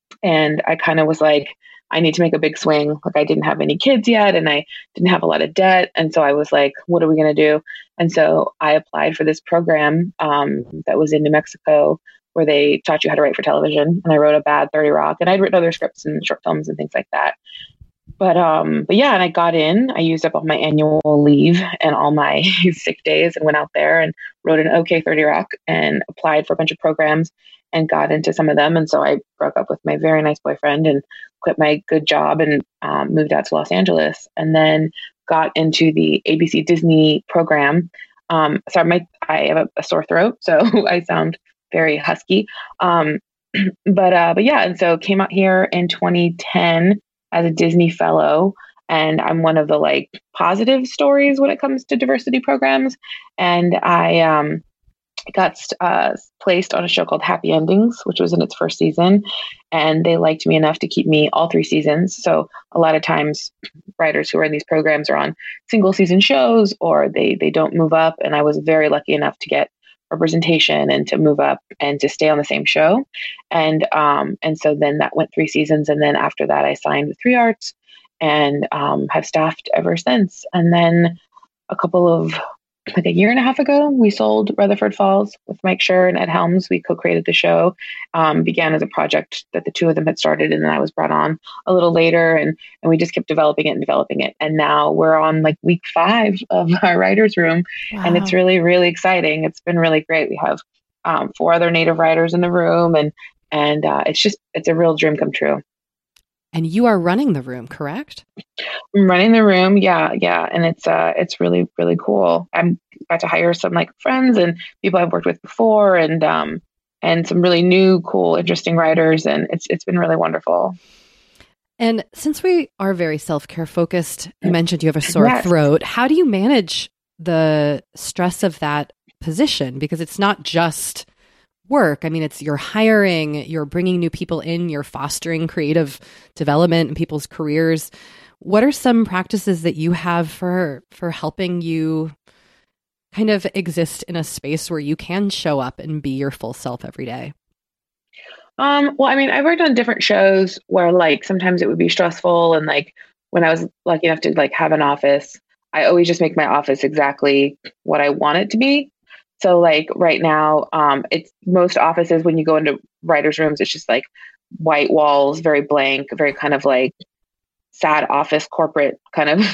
Speaker 10: And I kind of was like, I need to make a big swing. Like I didn't have any kids yet, and I didn't have a lot of debt. And so I was like, what are we going to do? And so I applied for this program um, that was in New Mexico, where they taught you how to write for television. And I wrote a bad thirty Rock, and I'd written other scripts and short films and things like that. But, um, but yeah, and I got in, I used up all my annual leave and all my sick days and went out there and wrote an OK thirty Rock and applied for a bunch of programs and got into some of them. And so I broke up with my very nice boyfriend and quit my good job and um, moved out to Los Angeles, and then got into the A B C Disney program. Um, sorry, my, I have a, a sore throat, so I sound very husky. Um, but, uh, but yeah, and so came out here in twenty ten as a Disney fellow, and I'm one of the like positive stories when it comes to diversity programs. And I, um, got uh, placed on a show called Happy Endings, which was in its first season. And they liked me enough to keep me all three seasons. So a lot of times writers who are in these programs are on single season shows, or they, they don't move up. And I was very lucky enough to get representation and to move up and to stay on the same show. And, um, and so then that went three seasons. And then after that, I signed with Three Arts and um, have staffed ever since. And then a couple of like a year and a half ago, we sold Rutherford Falls with Mike Schur and Ed Helms. We co-created the show, um, began as a project that the two of them had started. And then I was brought on a little later and, and we just kept developing it and developing it. And now we're on like week five of our writer's room. Wow. And it's really, really exciting. It's been really great. We have um, four other Native writers in the room and, and uh, it's just, it's a real dream come true.
Speaker 5: And you are running the room, correct?
Speaker 10: I'm running the room. Yeah. Yeah. And it's, uh, it's really, really cool. I'm about to hire some like friends and people I've worked with before and, um, and some really new, cool, interesting writers. And it's, it's been really wonderful.
Speaker 5: And since we are very self-care focused, you mentioned you have a sore
Speaker 10: yes.
Speaker 5: throat. How do you manage the stress of that position? Because it's not just work. I mean, it's you're hiring, you're bringing new people in, you're fostering creative development in people's careers. What are some practices that you have for for helping you kind of exist in a space where you can show up and be your full self every day?
Speaker 10: Um, well, I mean, I worked on different shows where like sometimes it would be stressful. And like when I was lucky enough to like have an office, I always just make my office exactly what I want it to be. So like right now, um, it's most offices, when you go into writers' rooms, it's just like white walls, very blank, very kind of like sad office corporate kind of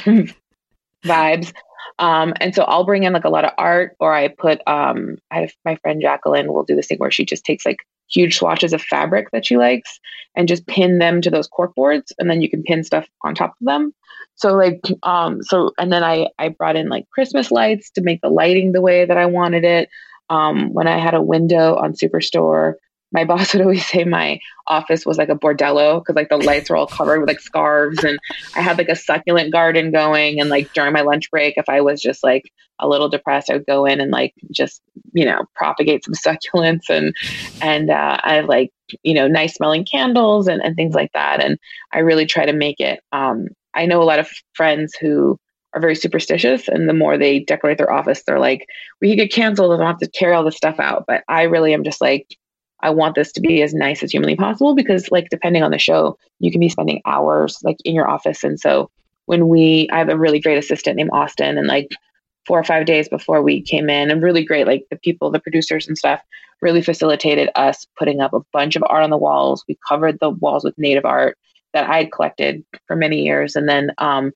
Speaker 10: vibes. Um, and so I'll bring in like a lot of art, or I put, um, I have my friend Jacqueline will do this thing where she just takes like huge swatches of fabric that she likes and just pin them to those cork boards. And then you can pin stuff on top of them. So like, um, so, and then I, I brought in like Christmas lights to make the lighting the way that I wanted it. Um, when I had a window on Superstore, my boss would always say my office was like a bordello because like the lights were all covered with like scarves, and I had like a succulent garden going. And like during my lunch break, if I was just like a little depressed, I would go in and like just, you know, propagate some succulents and, and, uh, I have like, you know, nice smelling candles and, and things like that. And I really try to make it, um, I know a lot of friends who are very superstitious, and the more they decorate their office, they're like, we could get canceled and I'll have to carry all this stuff out. But I really am just like, I want this to be as nice as humanly possible, because like, depending on the show, you can be spending hours like in your office. And so when we, I have a really great assistant named Austin, and like four or five days before we came in, and really great, like the people, the producers and stuff really facilitated us putting up a bunch of art on the walls. We covered the walls with native art that I had collected for many years. And then, um,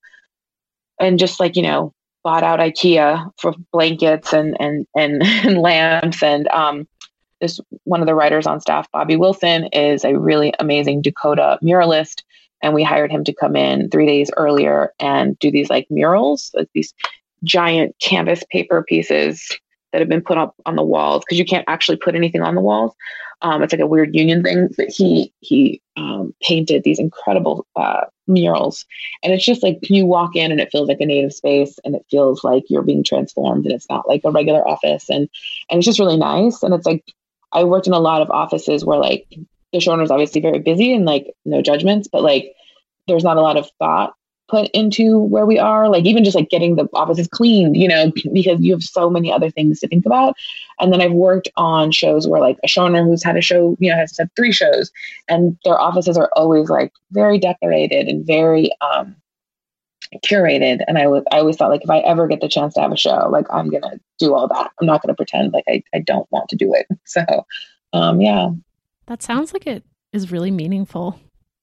Speaker 10: and just like, you know, bought out IKEA for blankets and, and, and, and lamps. And, um, this, one of the writers on staff, Bobby Wilson, is a really amazing Dakota muralist. And we hired him to come in three days earlier and do these like murals, like these giant canvas paper pieces that have been put up on the walls, because you can't actually put anything on the walls. Um, it's like a weird union thing, but he he um, painted these incredible uh, murals. And it's just like you walk in and it feels like a native space, and it feels like you're being transformed, and it's not like a regular office. And and it's just really nice. And it's like, I worked in a lot of offices where like the showrunner is obviously very busy and like no judgments, but like there's not a lot of thought put into where we are, like even just like getting the offices cleaned, you know, because you have so many other things to think about. And then I've worked on shows where like a showrunner who's had a show, you know, has had three shows, and their offices are always like very decorated and very um, curated. And I was, I always thought like, if I ever get the chance to have a show, like I'm going to do all that. I'm not going to pretend like I, I don't want to do it. So, um, yeah.
Speaker 6: That sounds like it is really meaningful.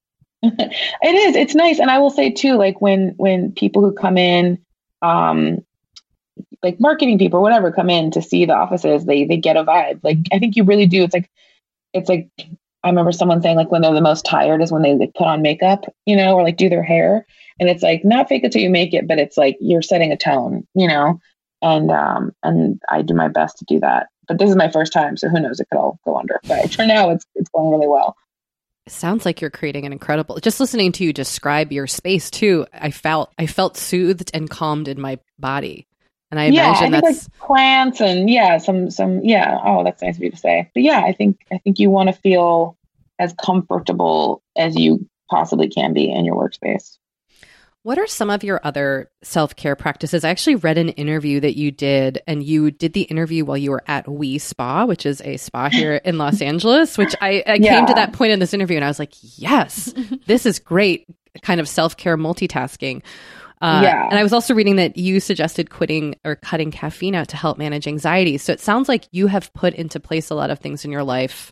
Speaker 10: It is. It's nice. And I will say too, like when, when people who come in, um, like marketing people, or whatever, come in to see the offices, they, they get a vibe. Like, I think you really do. It's like, it's like, I remember someone saying like when they're the most tired is when they like, put on makeup, you know, or like do their hair. And it's like, not fake it till you make it, but it's like, you're setting a tone, you know? And, um, and I do my best to do that, but this is my first time. So who knows, it could all go under, but for now it's, it's going really well.
Speaker 5: Sounds like you're creating an incredible, just listening to you describe your space too. I felt, I felt soothed and calmed in my body. And I
Speaker 10: yeah,
Speaker 5: imagine
Speaker 10: I think
Speaker 5: that's
Speaker 10: like plants and yeah, some, some, yeah. Oh, that's nice of you to say. But yeah, I think, I think you want to feel as comfortable as you possibly can be in your workspace.
Speaker 5: What are some of your other self-care practices? I actually read an interview that you did, and you did the interview while you were at We Spa, which is a spa here in Los Angeles, which I, I yeah. came to that point in this interview and I was like, yes, this is great kind of self-care multitasking. Uh,
Speaker 10: Yeah.
Speaker 5: And I was also reading that you suggested quitting or cutting caffeine out to help manage anxiety. So it sounds like you have put into place a lot of things in your life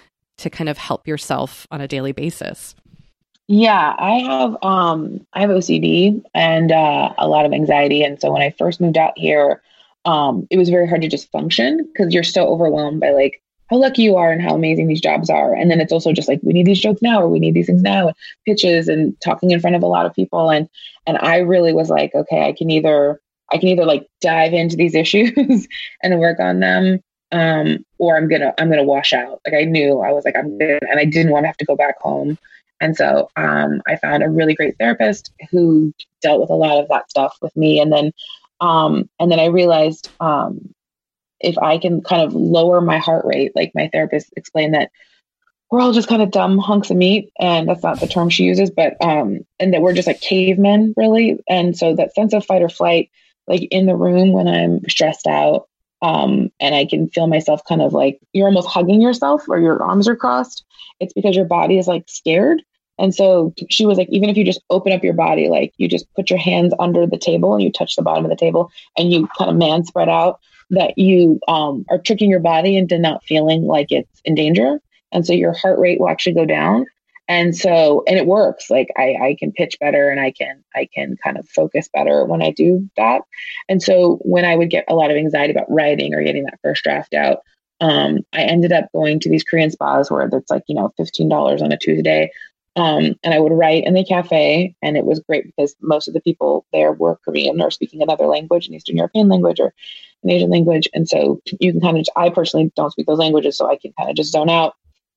Speaker 5: to kind of help yourself on a daily basis.
Speaker 10: Yeah, I have um I have O C D and uh, a lot of anxiety, and so when I first moved out here, um, it was very hard to just function because you're so overwhelmed by like how lucky you are and how amazing these jobs are, and then it's also just like we need these jokes now or we need these things now, and pitches and talking in front of a lot of people, and and I really was like, okay, I can either I can either like dive into these issues and work on them, um, or I'm gonna I'm gonna wash out. Like I knew I was like I'm good, and I didn't want to have to go back home. And so um, I found a really great therapist who dealt with a lot of that stuff with me. And then, um, and then I realized um, if I can kind of lower my heart rate, like my therapist explained that we're all just kind of dumb hunks of meat, and that's not the term she uses, but um, and that we're just like cavemen, really. And so that sense of fight or flight, like in the room when I'm stressed out, um, and I can feel myself kind of like you're almost hugging yourself or your arms are crossed. It's because your body is like scared. And so she was like, even if you just open up your body, like you just put your hands under the table and you touch the bottom of the table and you kind of man spread out, that you um, are tricking your body into not feeling like it's in danger. And so your heart rate will actually go down. And so, and it works. Like I, I can pitch better and I can, I can kind of focus better when I do that. And so when I would get a lot of anxiety about writing or getting that first draft out, um, I ended up going to these Korean spas where it's like, you know, fifteen dollars on a Tuesday. Um, and I would write in the cafe, and it was great because most of the people there were Korean or speaking another language, an Eastern European language or an Asian language. And so you can kind of, I personally don't speak those languages, so I can kind of just zone out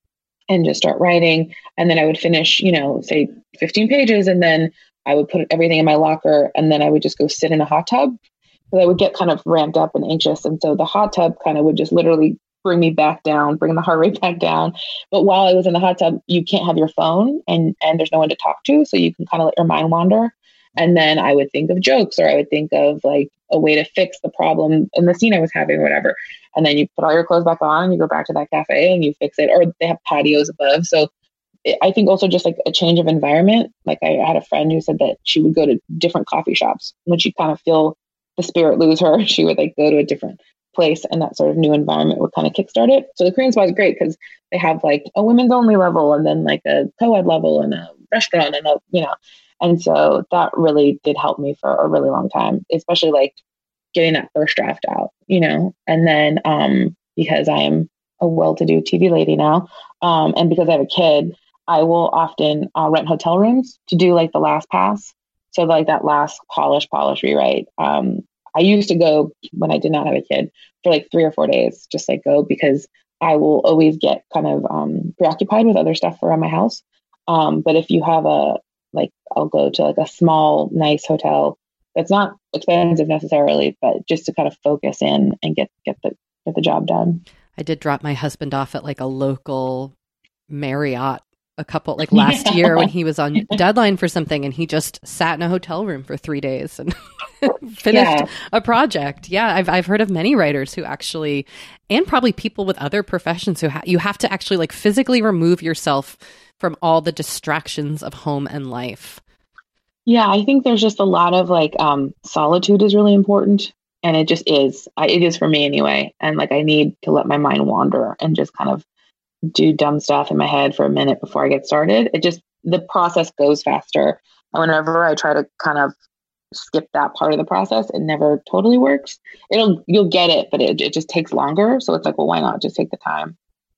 Speaker 10: and just start writing. And then I would finish, you know, say fifteen pages, and then I would put everything in my locker, and then I would just go sit in a hot tub because I would get kind of ramped up and anxious. And so the hot tub kind of would just literally bring me back down, bring the heart rate back down. But while I was in the hot tub, you can't have your phone and, and there's no one to talk to. So you can kind of let your mind wander. And then I would think of jokes, or I would think of like a way to fix the problem in the scene I was having or whatever. And then you put all your clothes back on and you go back to that cafe and you fix it, or they have patios above. So it, I think also just like a change of environment. Like I had a friend who said that she would go to different coffee shops when she kind of feel the spirit lose her. She would like go to a different place, and that sort of new environment would kind of kickstart it. So the Korean spa is great because they have like a women's only level, and then like a co-ed level, and a restaurant, and a, you know, and so that really did help me for a really long time, especially like getting that first draft out, you know, and then um, because I am a well-to-do T V lady now, um, and because I have a kid, I will often uh, rent hotel rooms to do like the last pass. So like that last polish, polish, rewrite. Um, I used to go when I did not have a kid for like three or four days, just like go, because I will always get kind of um, preoccupied with other stuff around my house. Um, but if you have a, like, I'll go to like a small, nice hotel that's not expensive necessarily, but just to kind of focus in and get, get the, get the job done.
Speaker 5: I did drop my husband off at like a local Marriott a couple like last yeah. year when he was on deadline for something, and he just sat in a hotel room for three days and finished yeah. a project. Yeah, I've I've heard of many writers who actually, and probably people with other professions who ha- you have to actually like physically remove yourself from all the distractions of home and life.
Speaker 10: Yeah, I think there's just a lot of like um, solitude is really important, and it just is. I, it is for me anyway. And like I need to let my mind wander and just kind of do dumb stuff in my head for a minute before I get started. It just, the process goes faster. And whenever I try to kind of skip that part of the process, it never totally works. It'll, you'll get it, but it, it just takes longer. So it's like, well, why not just take the time?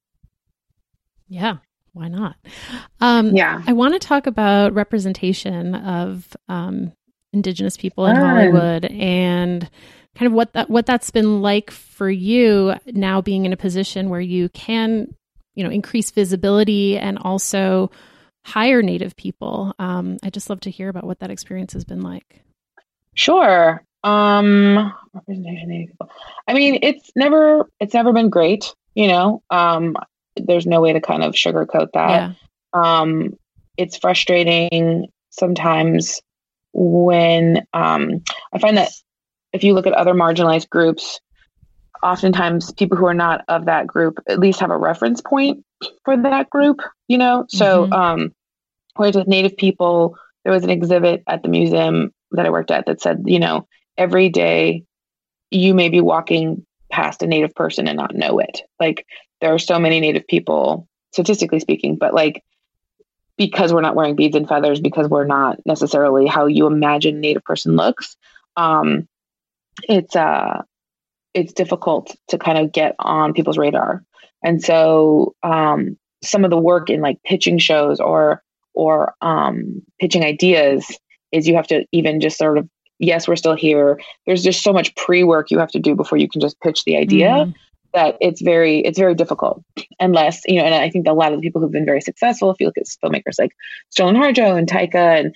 Speaker 6: Yeah. Why not? Um, yeah. I want to talk about representation of um, Indigenous people in Hollywood and kind of what that, what that's been like for you now being in a position where you can, you know, increase visibility and also hire Native people. Um, I just love to hear about what that experience has been like.
Speaker 10: Sure. Um, representation of Native people. I mean, it's never, it's never been great, you know, um, there's no way to kind of sugarcoat that.
Speaker 6: Yeah.
Speaker 10: Um, it's frustrating sometimes when, um, I find that if you look at other marginalized groups, oftentimes people who are not of that group at least have a reference point for that group, you know? So, mm-hmm. um, whereas with Native people, there was an exhibit at the museum that I worked at that said, you know, every day you may be walking past a Native person and not know it. Like there are so many Native people, statistically speaking, but like, because we're not wearing beads and feathers, because we're not necessarily how you imagine a Native person looks, um, it's uh, it's difficult to kind of get on people's radar. And so um, some of the work in like pitching shows or or um, pitching ideas is you have to even just sort of, yes, we're still here. There's just so much pre-work you have to do before you can just pitch the idea. Mm. That it's very, it's very difficult unless, you know, and I think a lot of the people who've been very successful, if you look at filmmakers like Sterling Harjo and Taika and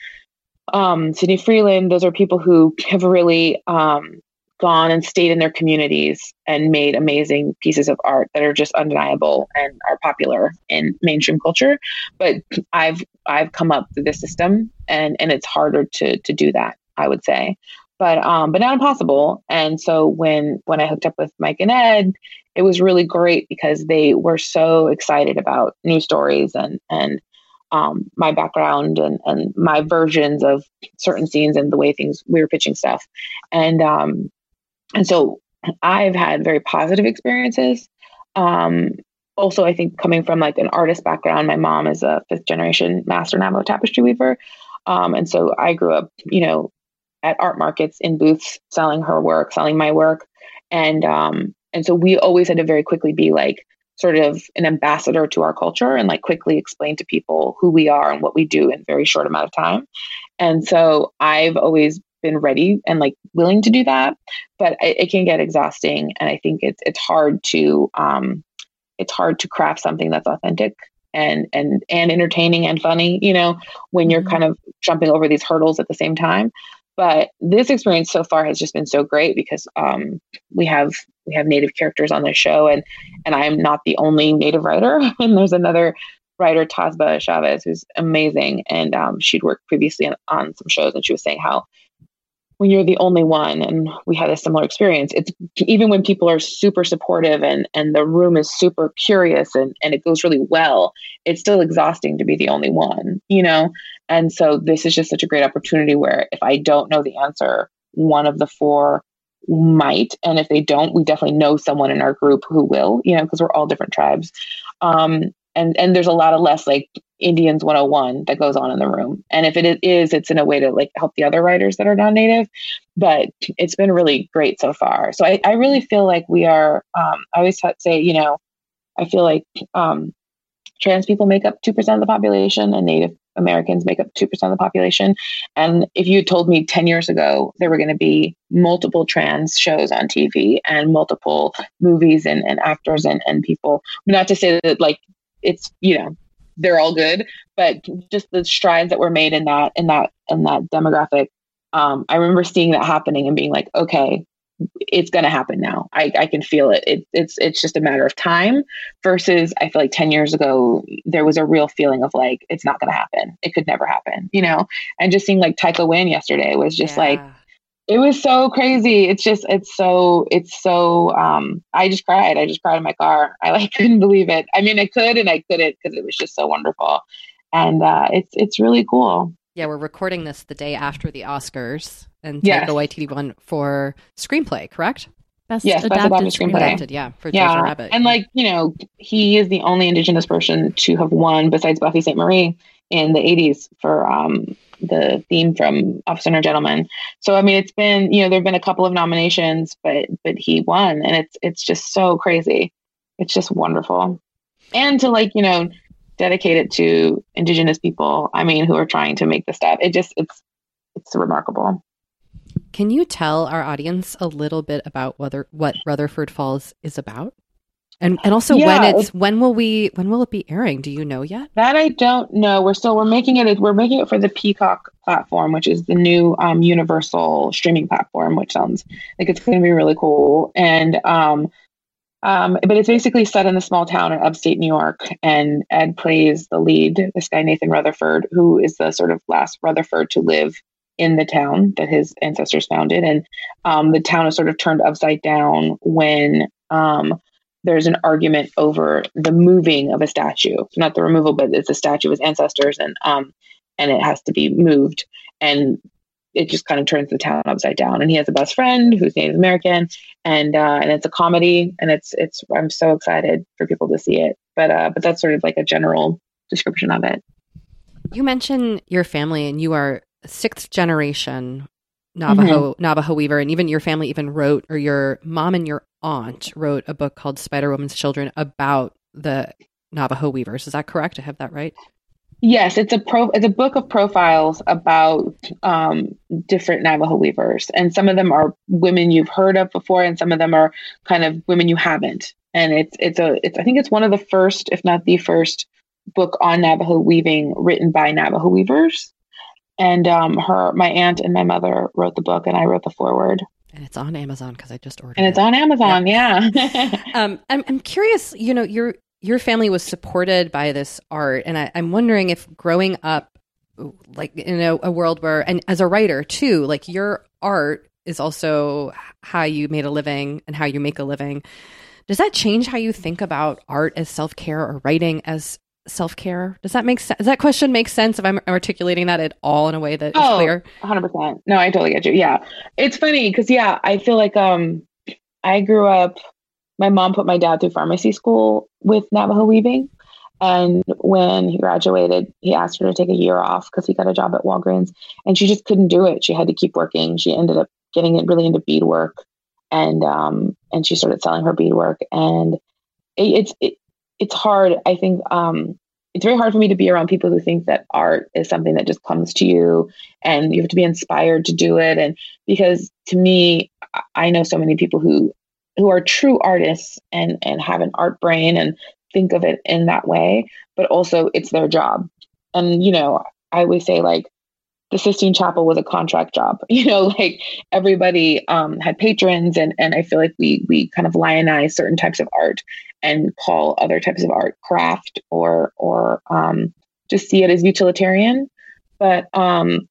Speaker 10: um, Sidney Freeland, those are people who have really um, gone and stayed in their communities and made amazing pieces of art that are just undeniable and are popular in mainstream culture. But I've, I've come up through this system and, and it's harder to, to do that, I would say. But um, but not impossible. And so when when I hooked up with Mike and Ed, it was really great because they were so excited about new stories and and um, my background and and my versions of certain scenes and the way things we were pitching stuff. And um, and so I've had very positive experiences. Um, also, I think coming from like an artist background, my mom is a fifth generation master Navajo tapestry weaver, um, and so I grew up, you know, at art markets in booths, selling her work, selling my work. And, um, and so we always had to very quickly be like sort of an ambassador to our culture and like quickly explain to people who we are and what we do in a very short amount of time. And so I've always been ready and like willing to do that, but it, it can get exhausting. And I think it's, it's hard to, um, it's hard to craft something that's authentic and, and, and entertaining and funny, you know, when you're kind of jumping over these hurdles at the same time. But this experience so far has just been so great because um, we have we have Native characters on the show, and and I'm not the only Native writer. And there's another writer, Tasba Chavez, who's amazing, and um, she'd worked previously on, on some shows, and she was saying how when you're the only one, and we had a similar experience. It's even when people are super supportive and and the room is super curious and and it goes really well, it's still exhausting to be the only one, you know. And so this is just such a great opportunity where if I don't know the answer, one of the four might. And if they don't, we definitely know someone in our group who will, you know, because we're all different tribes. Um, and, and there's a lot of less like Indians one oh one that goes on in the room. And if it is, it's in a way to like help the other writers that are non-Native, but it's been really great so far. So I, I really feel like we are, um, I always t- say, you know, I feel like um, trans people make up two percent of the population and Native Americans make up two percent of the population. And if you told me ten years ago, there were going to be multiple trans shows on T V and multiple movies and, and actors and, and people, not to say that like, it's, you know, they're all good, but just the strides that were made in that, in that, in that demographic. Um, I remember seeing that happening and being like, okay, it's going to happen now. I, I can feel it. it. It's it's just a matter of time versus I feel like ten years ago, there was a real feeling of like, it's not going to happen. It could never happen, you know? And just seeing like Taika win yesterday was just yeah. like, it was so crazy. It's just, it's so, it's so, um, I just cried. I just cried in my car. I like couldn't believe it. I mean, I could and I couldn't because it was just so wonderful. And uh, it's, it's really cool.
Speaker 5: Yeah, we're recording this the day after the Oscars, and
Speaker 10: yes.
Speaker 5: Taika Waititi won for screenplay, correct?
Speaker 6: Best
Speaker 10: yes,
Speaker 6: adapted,
Speaker 10: adapted screenplay.
Speaker 5: Adapted, yeah, for
Speaker 10: yeah.
Speaker 5: Jojo Rabbit.
Speaker 10: And like, you know, he is the only Indigenous person to have won besides Buffy Sainte Marie in the eighties for um, the theme from Officer and a Gentleman. So, I mean, it's been, you know, there've been a couple of nominations, but but he won, and it's it's just so crazy. It's just wonderful. And to like, you know, dedicate it to Indigenous people, I mean, who are trying to make this stuff. It just, it's, it's remarkable.
Speaker 5: Can you tell our audience a little bit about whether what Rutherford Falls is about? And and also
Speaker 10: yeah,
Speaker 5: when it's, when will we, when will it be airing? Do you know yet?
Speaker 10: That I don't know. We're still, we're making it, we're making it for the Peacock platform, which is the new um, Universal streaming platform, which sounds like it's going to be really cool. And, um, Um, but it's basically set in a small town in upstate New York, and Ed plays the lead, this guy, Nathan Rutherford, who is the sort of last Rutherford to live in the town that his ancestors founded. And um, the town is sort of turned upside down when um, there's an argument over the moving of a statue. Not the removal, but it's a statue of his ancestors, and um, and it has to be moved. And it just kind of turns the town upside down. And he has a best friend who's Native American, and uh, and it's a comedy, and it's it's I'm so excited for people to see it. But uh, but that's sort of like a general description of it.
Speaker 5: You mentioned your family, and you are sixth generation Navajo mm-hmm. Navajo weaver, and even your family even wrote, or your mom and your aunt wrote a book called Spider Woman's Children about the Navajo weavers. Is that correct? I have that right?
Speaker 10: Yes, it's a pro. It's a book of profiles about um, different Navajo weavers, and some of them are women you've heard of before, and some of them are kind of women you haven't. And it's it's a it's I think it's one of the first, if not the first, book on Navajo weaving written by Navajo weavers. And um, her, my aunt and my mother wrote the book, and I wrote the foreword.
Speaker 5: And it's on Amazon because I just ordered
Speaker 10: and
Speaker 5: it.
Speaker 10: And it's on Amazon, yeah. yeah.
Speaker 5: um, I'm I'm curious. You know, your your family was supported by this art, and I, I'm wondering if growing up, like in a, a world where, and as a writer too, like your art is also how you made a living and how you make a living. Does that change how you think about art as self-care or writing as self-care? Does that make sense? Does that question make sense if I'm articulating that at all in a way that is
Speaker 10: oh,
Speaker 5: clear?
Speaker 10: one hundred percent. No, I totally get you. Yeah. It's funny because, yeah, I feel like um, I grew up, my mom put my dad through pharmacy school with Navajo weaving. And when he graduated, he asked her to take a year off because he got a job at Walgreens, and she just couldn't do it. She had to keep working. She ended up getting really into beadwork, and um, and she started selling her beadwork. And it, it's it, it's hard. I think um, it's very hard for me to be around people who think that art is something that just comes to you, and you have to be inspired to do it. And because to me, I know so many people who who are true artists and and have an art brain and think of it in that way, but also it's their job. And, you know, I always say, like, the Sistine Chapel was a contract job, you know, like everybody um, had patrons. And, and I feel like we, we kind of lionize certain types of art and call other types of art craft, or, or um, just see it as utilitarian. But um,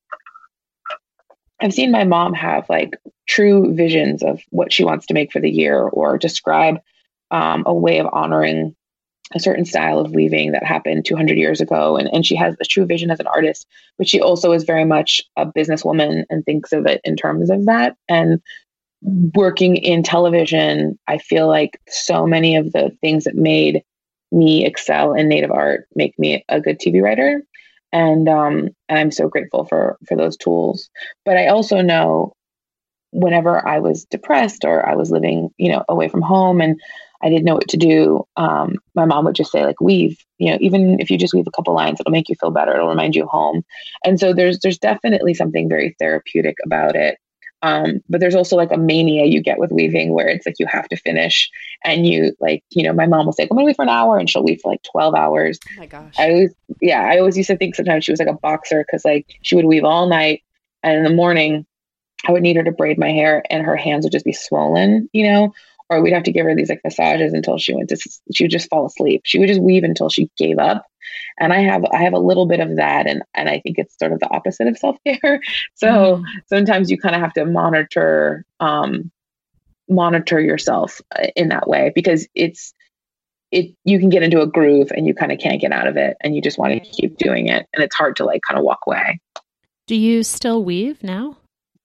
Speaker 10: I've seen my mom have like true visions of what she wants to make for the year, or describe um, a way of honoring a certain style of weaving that happened two hundred years ago. And, and she has a true vision as an artist, but she also is very much a businesswoman and thinks of it in terms of that. And working in television, I feel like so many of the things that made me excel in Native art make me a good T V writer. And, um, and I'm so grateful for, for those tools. But I also know whenever I was depressed, or I was living, you know, away from home, and I didn't know what to do, Um, my mom would just say, like, weave, you know, even if you just weave a couple lines, it'll make you feel better. It'll remind you of home. And so there's, there's definitely something very therapeutic about it. Um, but there's also like a mania you get with weaving where it's like, you have to finish, and you like, you know, my mom will say, I'm going to weave for an hour, and she'll weave for like twelve hours.
Speaker 5: Oh my gosh.
Speaker 10: I always, yeah, I always used to think sometimes she was like a boxer, because like she would weave all night, and in the morning I would need her to braid my hair, and her hands would just be swollen, you know, or we'd have to give her these like massages until she went to, she would just fall asleep. She would just weave until she gave up. And I have, I have a little bit of that. And, and I think it's sort of the opposite of self-care. So mm. sometimes you kind of have to monitor, um, monitor yourself in that way, because it's, it, you can get into a groove and you kind of can't get out of it, and you just want to keep doing it. And it's hard to like kind of walk away.
Speaker 6: Do you still weave now?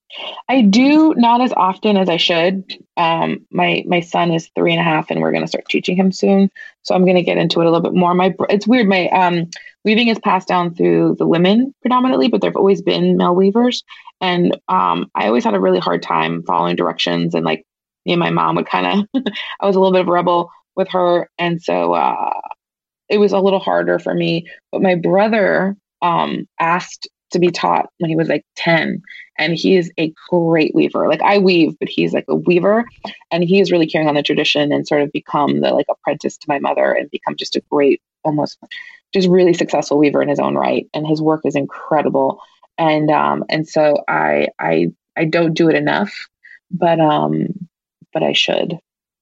Speaker 10: I do, not as often as I should. Um, my my son is three and a half, and we're going to start teaching him soon. So I'm going to get into it a little bit more. My it's weird. My um, weaving is passed down through the women predominantly, but there've always been male weavers, and um, I always had a really hard time following directions. And like me and my mom would kind of, I was a little bit of a rebel with her, and so uh, it was a little harder for me. But my brother um, asked to be taught when he was like ten, and he is a great weaver. Like I weave, but he's like a weaver, and he is really carrying on the tradition and sort of become the like apprentice to my mother, and become just a great, almost just really successful weaver in his own right. And his work is incredible. And um and so I I I don't do it enough, but um but I should.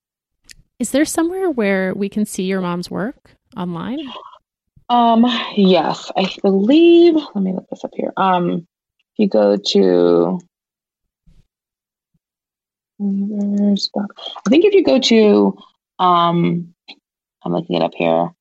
Speaker 6: Is there somewhere where we can see your mom's work online?
Speaker 10: Um, yes, I believe, let me look this up here. Um, if you go to, I think if you go to, um, I'm looking it up here.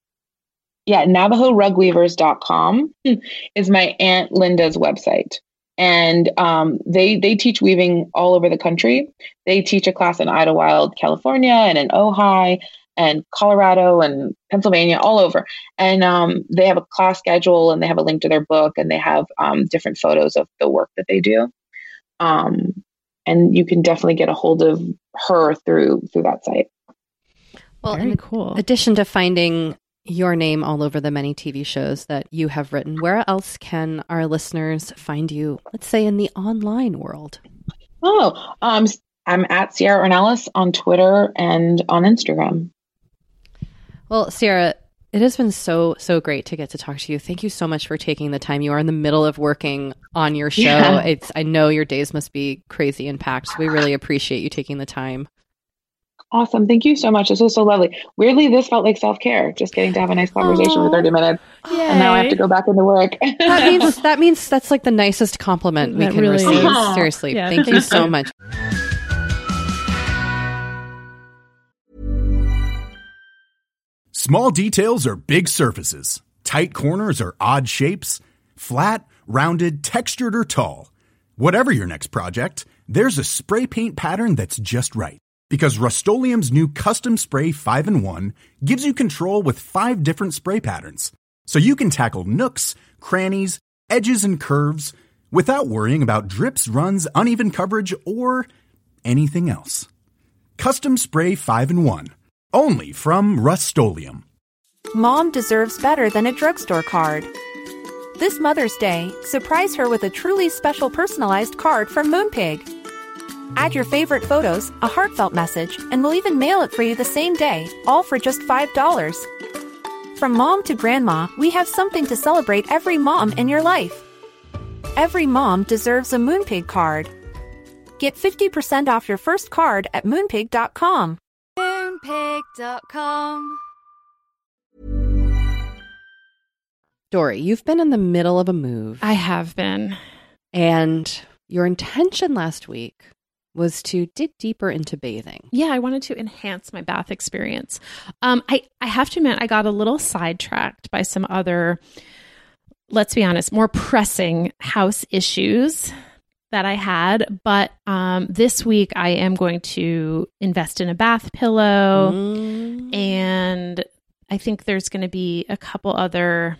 Speaker 10: Yeah, Navajo Rug Weavers dot com is my Aunt Linda's website. And um, they they teach weaving all over the country. They teach a class in Idlewild, California, and in Ojai, and Colorado, and Pennsylvania, all over. And um, they have a class schedule, and they have a link to their book, and they have um, different photos of the work that they do. Um, and you can definitely get a hold of her through through that site.
Speaker 5: Well,
Speaker 6: Very
Speaker 5: in
Speaker 6: cool.
Speaker 5: addition to finding your name all over the many T V shows that you have written, where else can our listeners find you, let's say, in the online world?
Speaker 10: Oh, um, I'm at Sierra Ornelas on Twitter and on Instagram.
Speaker 5: Well, Sierra, it has been so, so great to get to talk to you. Thank you so much for taking the time. You are in the middle of working on your show.
Speaker 10: Yeah.
Speaker 5: It's I know your days must be crazy and packed, so we really appreciate you taking the time.
Speaker 10: Awesome. Thank you so much. This was so lovely. Weirdly, this felt like self-care, just getting to have a nice conversation
Speaker 6: Aww.
Speaker 10: for thirty minutes. And now I have to go back into work.
Speaker 5: That means that means that's like the nicest compliment we
Speaker 6: That
Speaker 5: can
Speaker 6: really
Speaker 5: receive.
Speaker 10: is.
Speaker 5: Seriously.
Speaker 6: Yeah,
Speaker 5: thank you
Speaker 6: thank
Speaker 5: so
Speaker 6: you.
Speaker 5: much.
Speaker 4: Small details are big surfaces. Tight corners are odd shapes. Flat, rounded, textured, or tall. Whatever your next project, there's a spray paint pattern that's just right. Because Rust-Oleum's new Custom Spray five in one gives you control with five different spray patterns. So you can tackle nooks, crannies, edges, and curves without worrying about drips, runs, uneven coverage, or anything else. Custom Spray five in one. Only from Rust-Oleum.
Speaker 1: Mom deserves better than a drugstore card. This Mother's Day, surprise her with a truly special personalized card from Moonpig. Add your favorite photos, a heartfelt message, and we'll even mail it for you the same day, all for just five dollars. From mom to grandma, we have something to celebrate every mom in your life. Every mom deserves a Moonpig card. Get fifty percent off your first card at moonpig dot com.
Speaker 2: Moonpig dot com.
Speaker 5: Dory, you've been in the middle of a move.
Speaker 6: I have been.
Speaker 5: And your intention last week was to dig deeper into bathing.
Speaker 6: Yeah, I wanted to enhance my bath experience. Um, I, I have to admit, I got a little sidetracked by some other, let's be honest, more pressing house issues that I had. But um, this week, I am going to invest in a bath pillow.
Speaker 5: Mm.
Speaker 6: And I think there's going to be a couple other,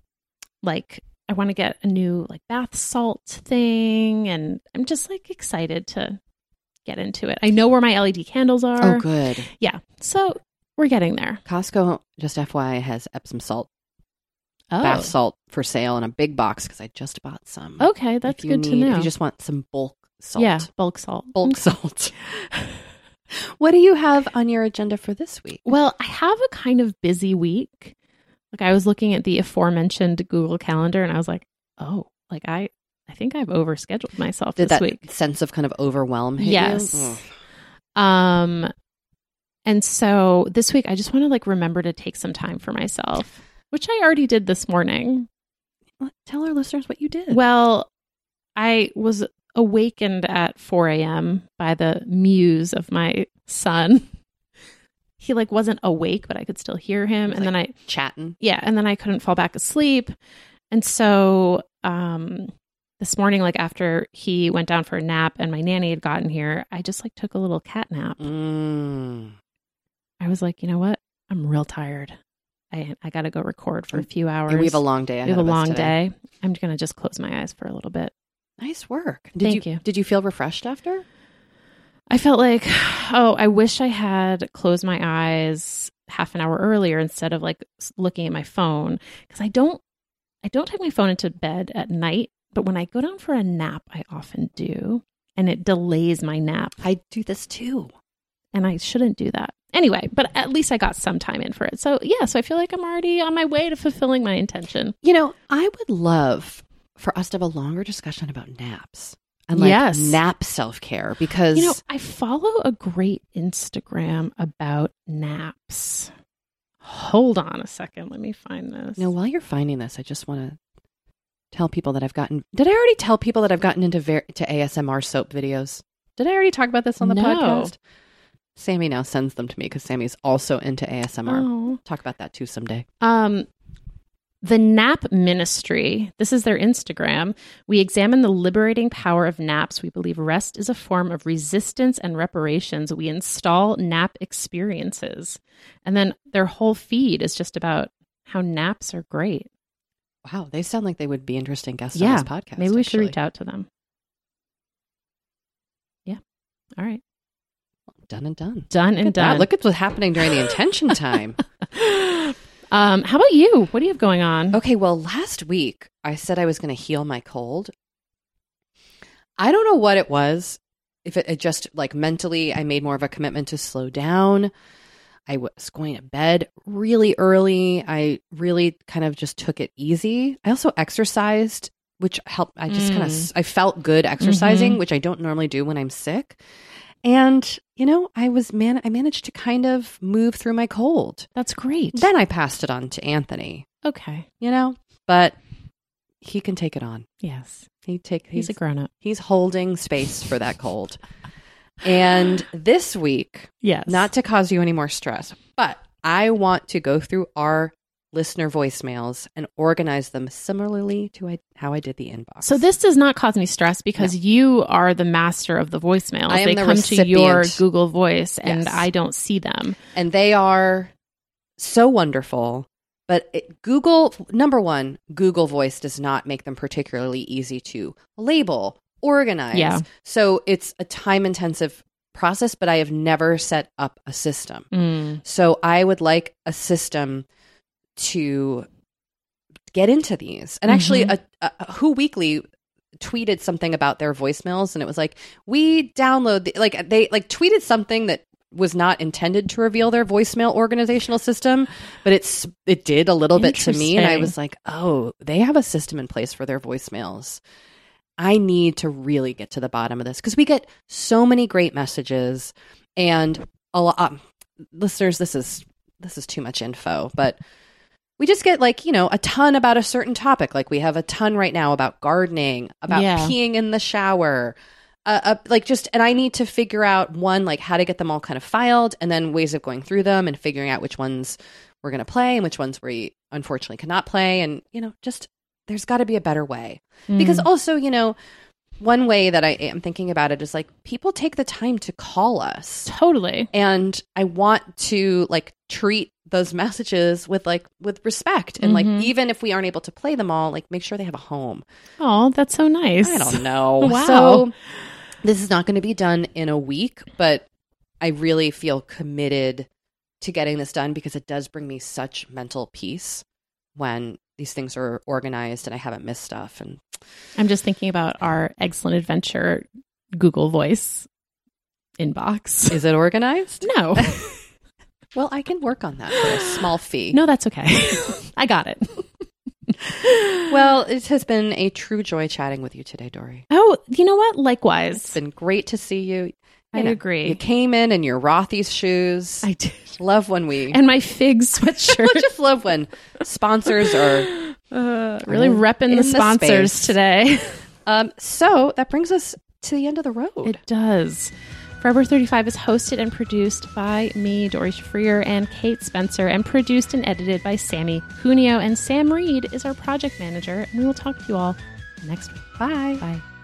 Speaker 6: like, I want to get a new like bath salt thing. And I'm just like excited to get into it. I know where my L E D candles are.
Speaker 5: Oh, good.
Speaker 6: Yeah. So we're getting there.
Speaker 5: Costco, just F Y I, has Epsom salt,
Speaker 6: Oh,
Speaker 5: bath salt for sale in a big box because I just bought some.
Speaker 6: okay. That's
Speaker 5: If you
Speaker 6: good to
Speaker 5: need-
Speaker 6: know.
Speaker 5: If you just want some bulk salt.
Speaker 6: Yeah, bulk salt.
Speaker 5: Bulk salt. What do you have on your agenda for this week?
Speaker 6: Well, I have a kind of busy week. Like I was looking at the aforementioned Google Calendar and I was like, oh, like I, I think I've overscheduled myself
Speaker 5: Did
Speaker 6: this
Speaker 5: that
Speaker 6: week.
Speaker 5: sense of kind of overwhelm hit
Speaker 6: Yes.
Speaker 5: you? Ugh.
Speaker 6: Um, and so this week I just want to like remember to take some time for myself, which I already did this morning.
Speaker 5: Well, tell our listeners what you did.
Speaker 6: Well, I was awakened at four a.m. by the mews of my son. He like wasn't awake, but I could still hear him. And
Speaker 5: like
Speaker 6: then I,
Speaker 5: chatting.
Speaker 6: yeah, and then I couldn't fall back asleep. And so um, this morning, like after he went down for a nap and my nanny had gotten here, I just like took a little cat nap.
Speaker 5: Mm.
Speaker 6: I was like, you know what? I'm real tired. I I got to go record for a few hours.
Speaker 5: And we have a long day
Speaker 6: We
Speaker 5: ahead
Speaker 6: have a
Speaker 5: of us
Speaker 6: long
Speaker 5: today.
Speaker 6: day. I'm going to just close my eyes for a little bit.
Speaker 5: Nice work. Did
Speaker 6: Thank
Speaker 5: you,
Speaker 6: you.
Speaker 5: Did you feel refreshed after?
Speaker 6: I felt like, oh, I wish I had closed my eyes half an hour earlier instead of like s- looking at my phone, because I don't, I don't take my phone into bed at night, but when I go down for a nap, I often do, and it delays my nap,
Speaker 5: I do this too.
Speaker 6: and I shouldn't do that anyway. But at least I got some time in for it. So yeah, so I feel like I'm already on my way to fulfilling my intention.
Speaker 5: You know, I would love for us to have a longer discussion about naps and like
Speaker 6: Yes.
Speaker 5: nap self-care because
Speaker 6: You know, I follow a great Instagram about naps. Hold on a second. Let me find this.
Speaker 5: you know, while you're finding this, I just want to tell people that I've gotten. Did I already tell people that I've gotten into ver- to A S M R soap videos? Did I already talk about this on the
Speaker 6: No.
Speaker 5: podcast? Sammy now sends them to me because Sammy's also into A S M R.
Speaker 6: Oh.
Speaker 5: Talk about that too someday.
Speaker 6: Um, The Nap Ministry, this is their Instagram. We examine the liberating power of naps. We believe rest is a form of resistance and reparations. We install nap experiences. And then their whole feed is just about how naps are great.
Speaker 5: Wow, they sound like they would be interesting guests
Speaker 6: yeah,
Speaker 5: on this podcast.
Speaker 6: Maybe we
Speaker 5: actually.
Speaker 6: should reach out to them. Yeah. All right.
Speaker 5: Done and done.
Speaker 6: Done
Speaker 5: Look
Speaker 6: and
Speaker 5: at
Speaker 6: done.
Speaker 5: That. Look at what's happening during the intention time.
Speaker 6: Um, how about you? What do you have going on?
Speaker 5: Okay, well, last week I said I was going to heal my cold. I don't know what it was. If it, it just like mentally, I made more of a commitment to slow down. I was going to bed really early. I really kind of just took it easy. I also exercised, which helped. I just mm. kind of, I felt good exercising, mm-hmm. which I don't normally do when I'm sick. And, you know, I was man. I managed to kind of move through my cold.
Speaker 6: That's great.
Speaker 5: Then I passed it on to Anthony.
Speaker 6: Okay.
Speaker 5: You know, but he can take it on.
Speaker 6: Yes.
Speaker 5: He take.
Speaker 6: He's, he's a grown up.
Speaker 5: He's holding space for that cold. And this week,
Speaker 6: yes,
Speaker 5: not to cause you any more stress, but I want to go through our listener voicemails and organize them similarly to I, how I did the inbox.
Speaker 6: So this does not cause me stress because no. you are the master of the voicemails.
Speaker 5: I am
Speaker 6: they
Speaker 5: the
Speaker 6: come
Speaker 5: recipient.
Speaker 6: to your Google Voice and
Speaker 5: yes.
Speaker 6: I don't see them.
Speaker 5: And they are so wonderful. But it, Google, number one, Google Voice does not make them particularly easy to label, organize.
Speaker 6: Yeah.
Speaker 5: So it's a time-intensive process, but I have never set up a system.
Speaker 6: Mm.
Speaker 5: So I would like a system to get into these. And actually,
Speaker 6: mm-hmm.
Speaker 5: a, a Who Weekly tweeted something about their voicemails, and it was like, we download, the, like they like tweeted something that was not intended to reveal their voicemail organizational system, but it's it did a little bit to me, and I was like, oh, they have a system in place for their voicemails. I need to really get to the bottom of this because we get so many great messages, and a lot, um, listeners, this is this is too much info, but we just get like, you know, a ton about a certain topic. Like we have a ton right now about gardening, about
Speaker 6: yeah.
Speaker 5: peeing in the shower, uh, uh, like just, and I need to figure out one, like how to get them all kind of filed, and then ways of going through them and figuring out which ones we're going to play and which ones we unfortunately cannot play. And, you know, just there's got to be a better way. Mm. Because also, you know, one way that I am thinking about it is like people take the time to call us.
Speaker 6: Totally.
Speaker 5: And I want to like treat those messages with like with respect. And
Speaker 6: mm-hmm.
Speaker 5: like even if we aren't able to play them all, like make sure they have a home.
Speaker 6: Oh, that's so nice.
Speaker 5: I don't know.
Speaker 6: Wow.
Speaker 5: So this is not going to be done in a week, but I really feel committed to getting this done because it does bring me such mental peace when these things are organized and I haven't missed stuff. And
Speaker 6: I'm just thinking about our Excellent Adventure Google Voice inbox.
Speaker 5: Is it organized?
Speaker 6: No.
Speaker 5: Well, I can work on that for a small fee.
Speaker 6: No, that's okay. I got it.
Speaker 5: Well, it has been a true joy chatting with you today, Dory.
Speaker 6: Oh, you know what? Likewise.
Speaker 5: It's been great to see you.
Speaker 6: I
Speaker 5: you know,
Speaker 6: agree.
Speaker 5: You came in in your Rothy's shoes.
Speaker 6: I did.
Speaker 5: Love when we...
Speaker 6: And my fig sweatshirt.
Speaker 5: I just love when sponsors are...
Speaker 6: Uh, really repping the sponsors
Speaker 5: the
Speaker 6: today.
Speaker 5: um, so that brings us to the end of the road.
Speaker 6: It does. Forever thirty-five is hosted and produced by me, Dory Freer, and Kate Spencer, and produced and edited by Sammy Cuneo. And Sam Reed is our project manager. And we will talk to you all next week.
Speaker 5: Bye.
Speaker 6: Bye.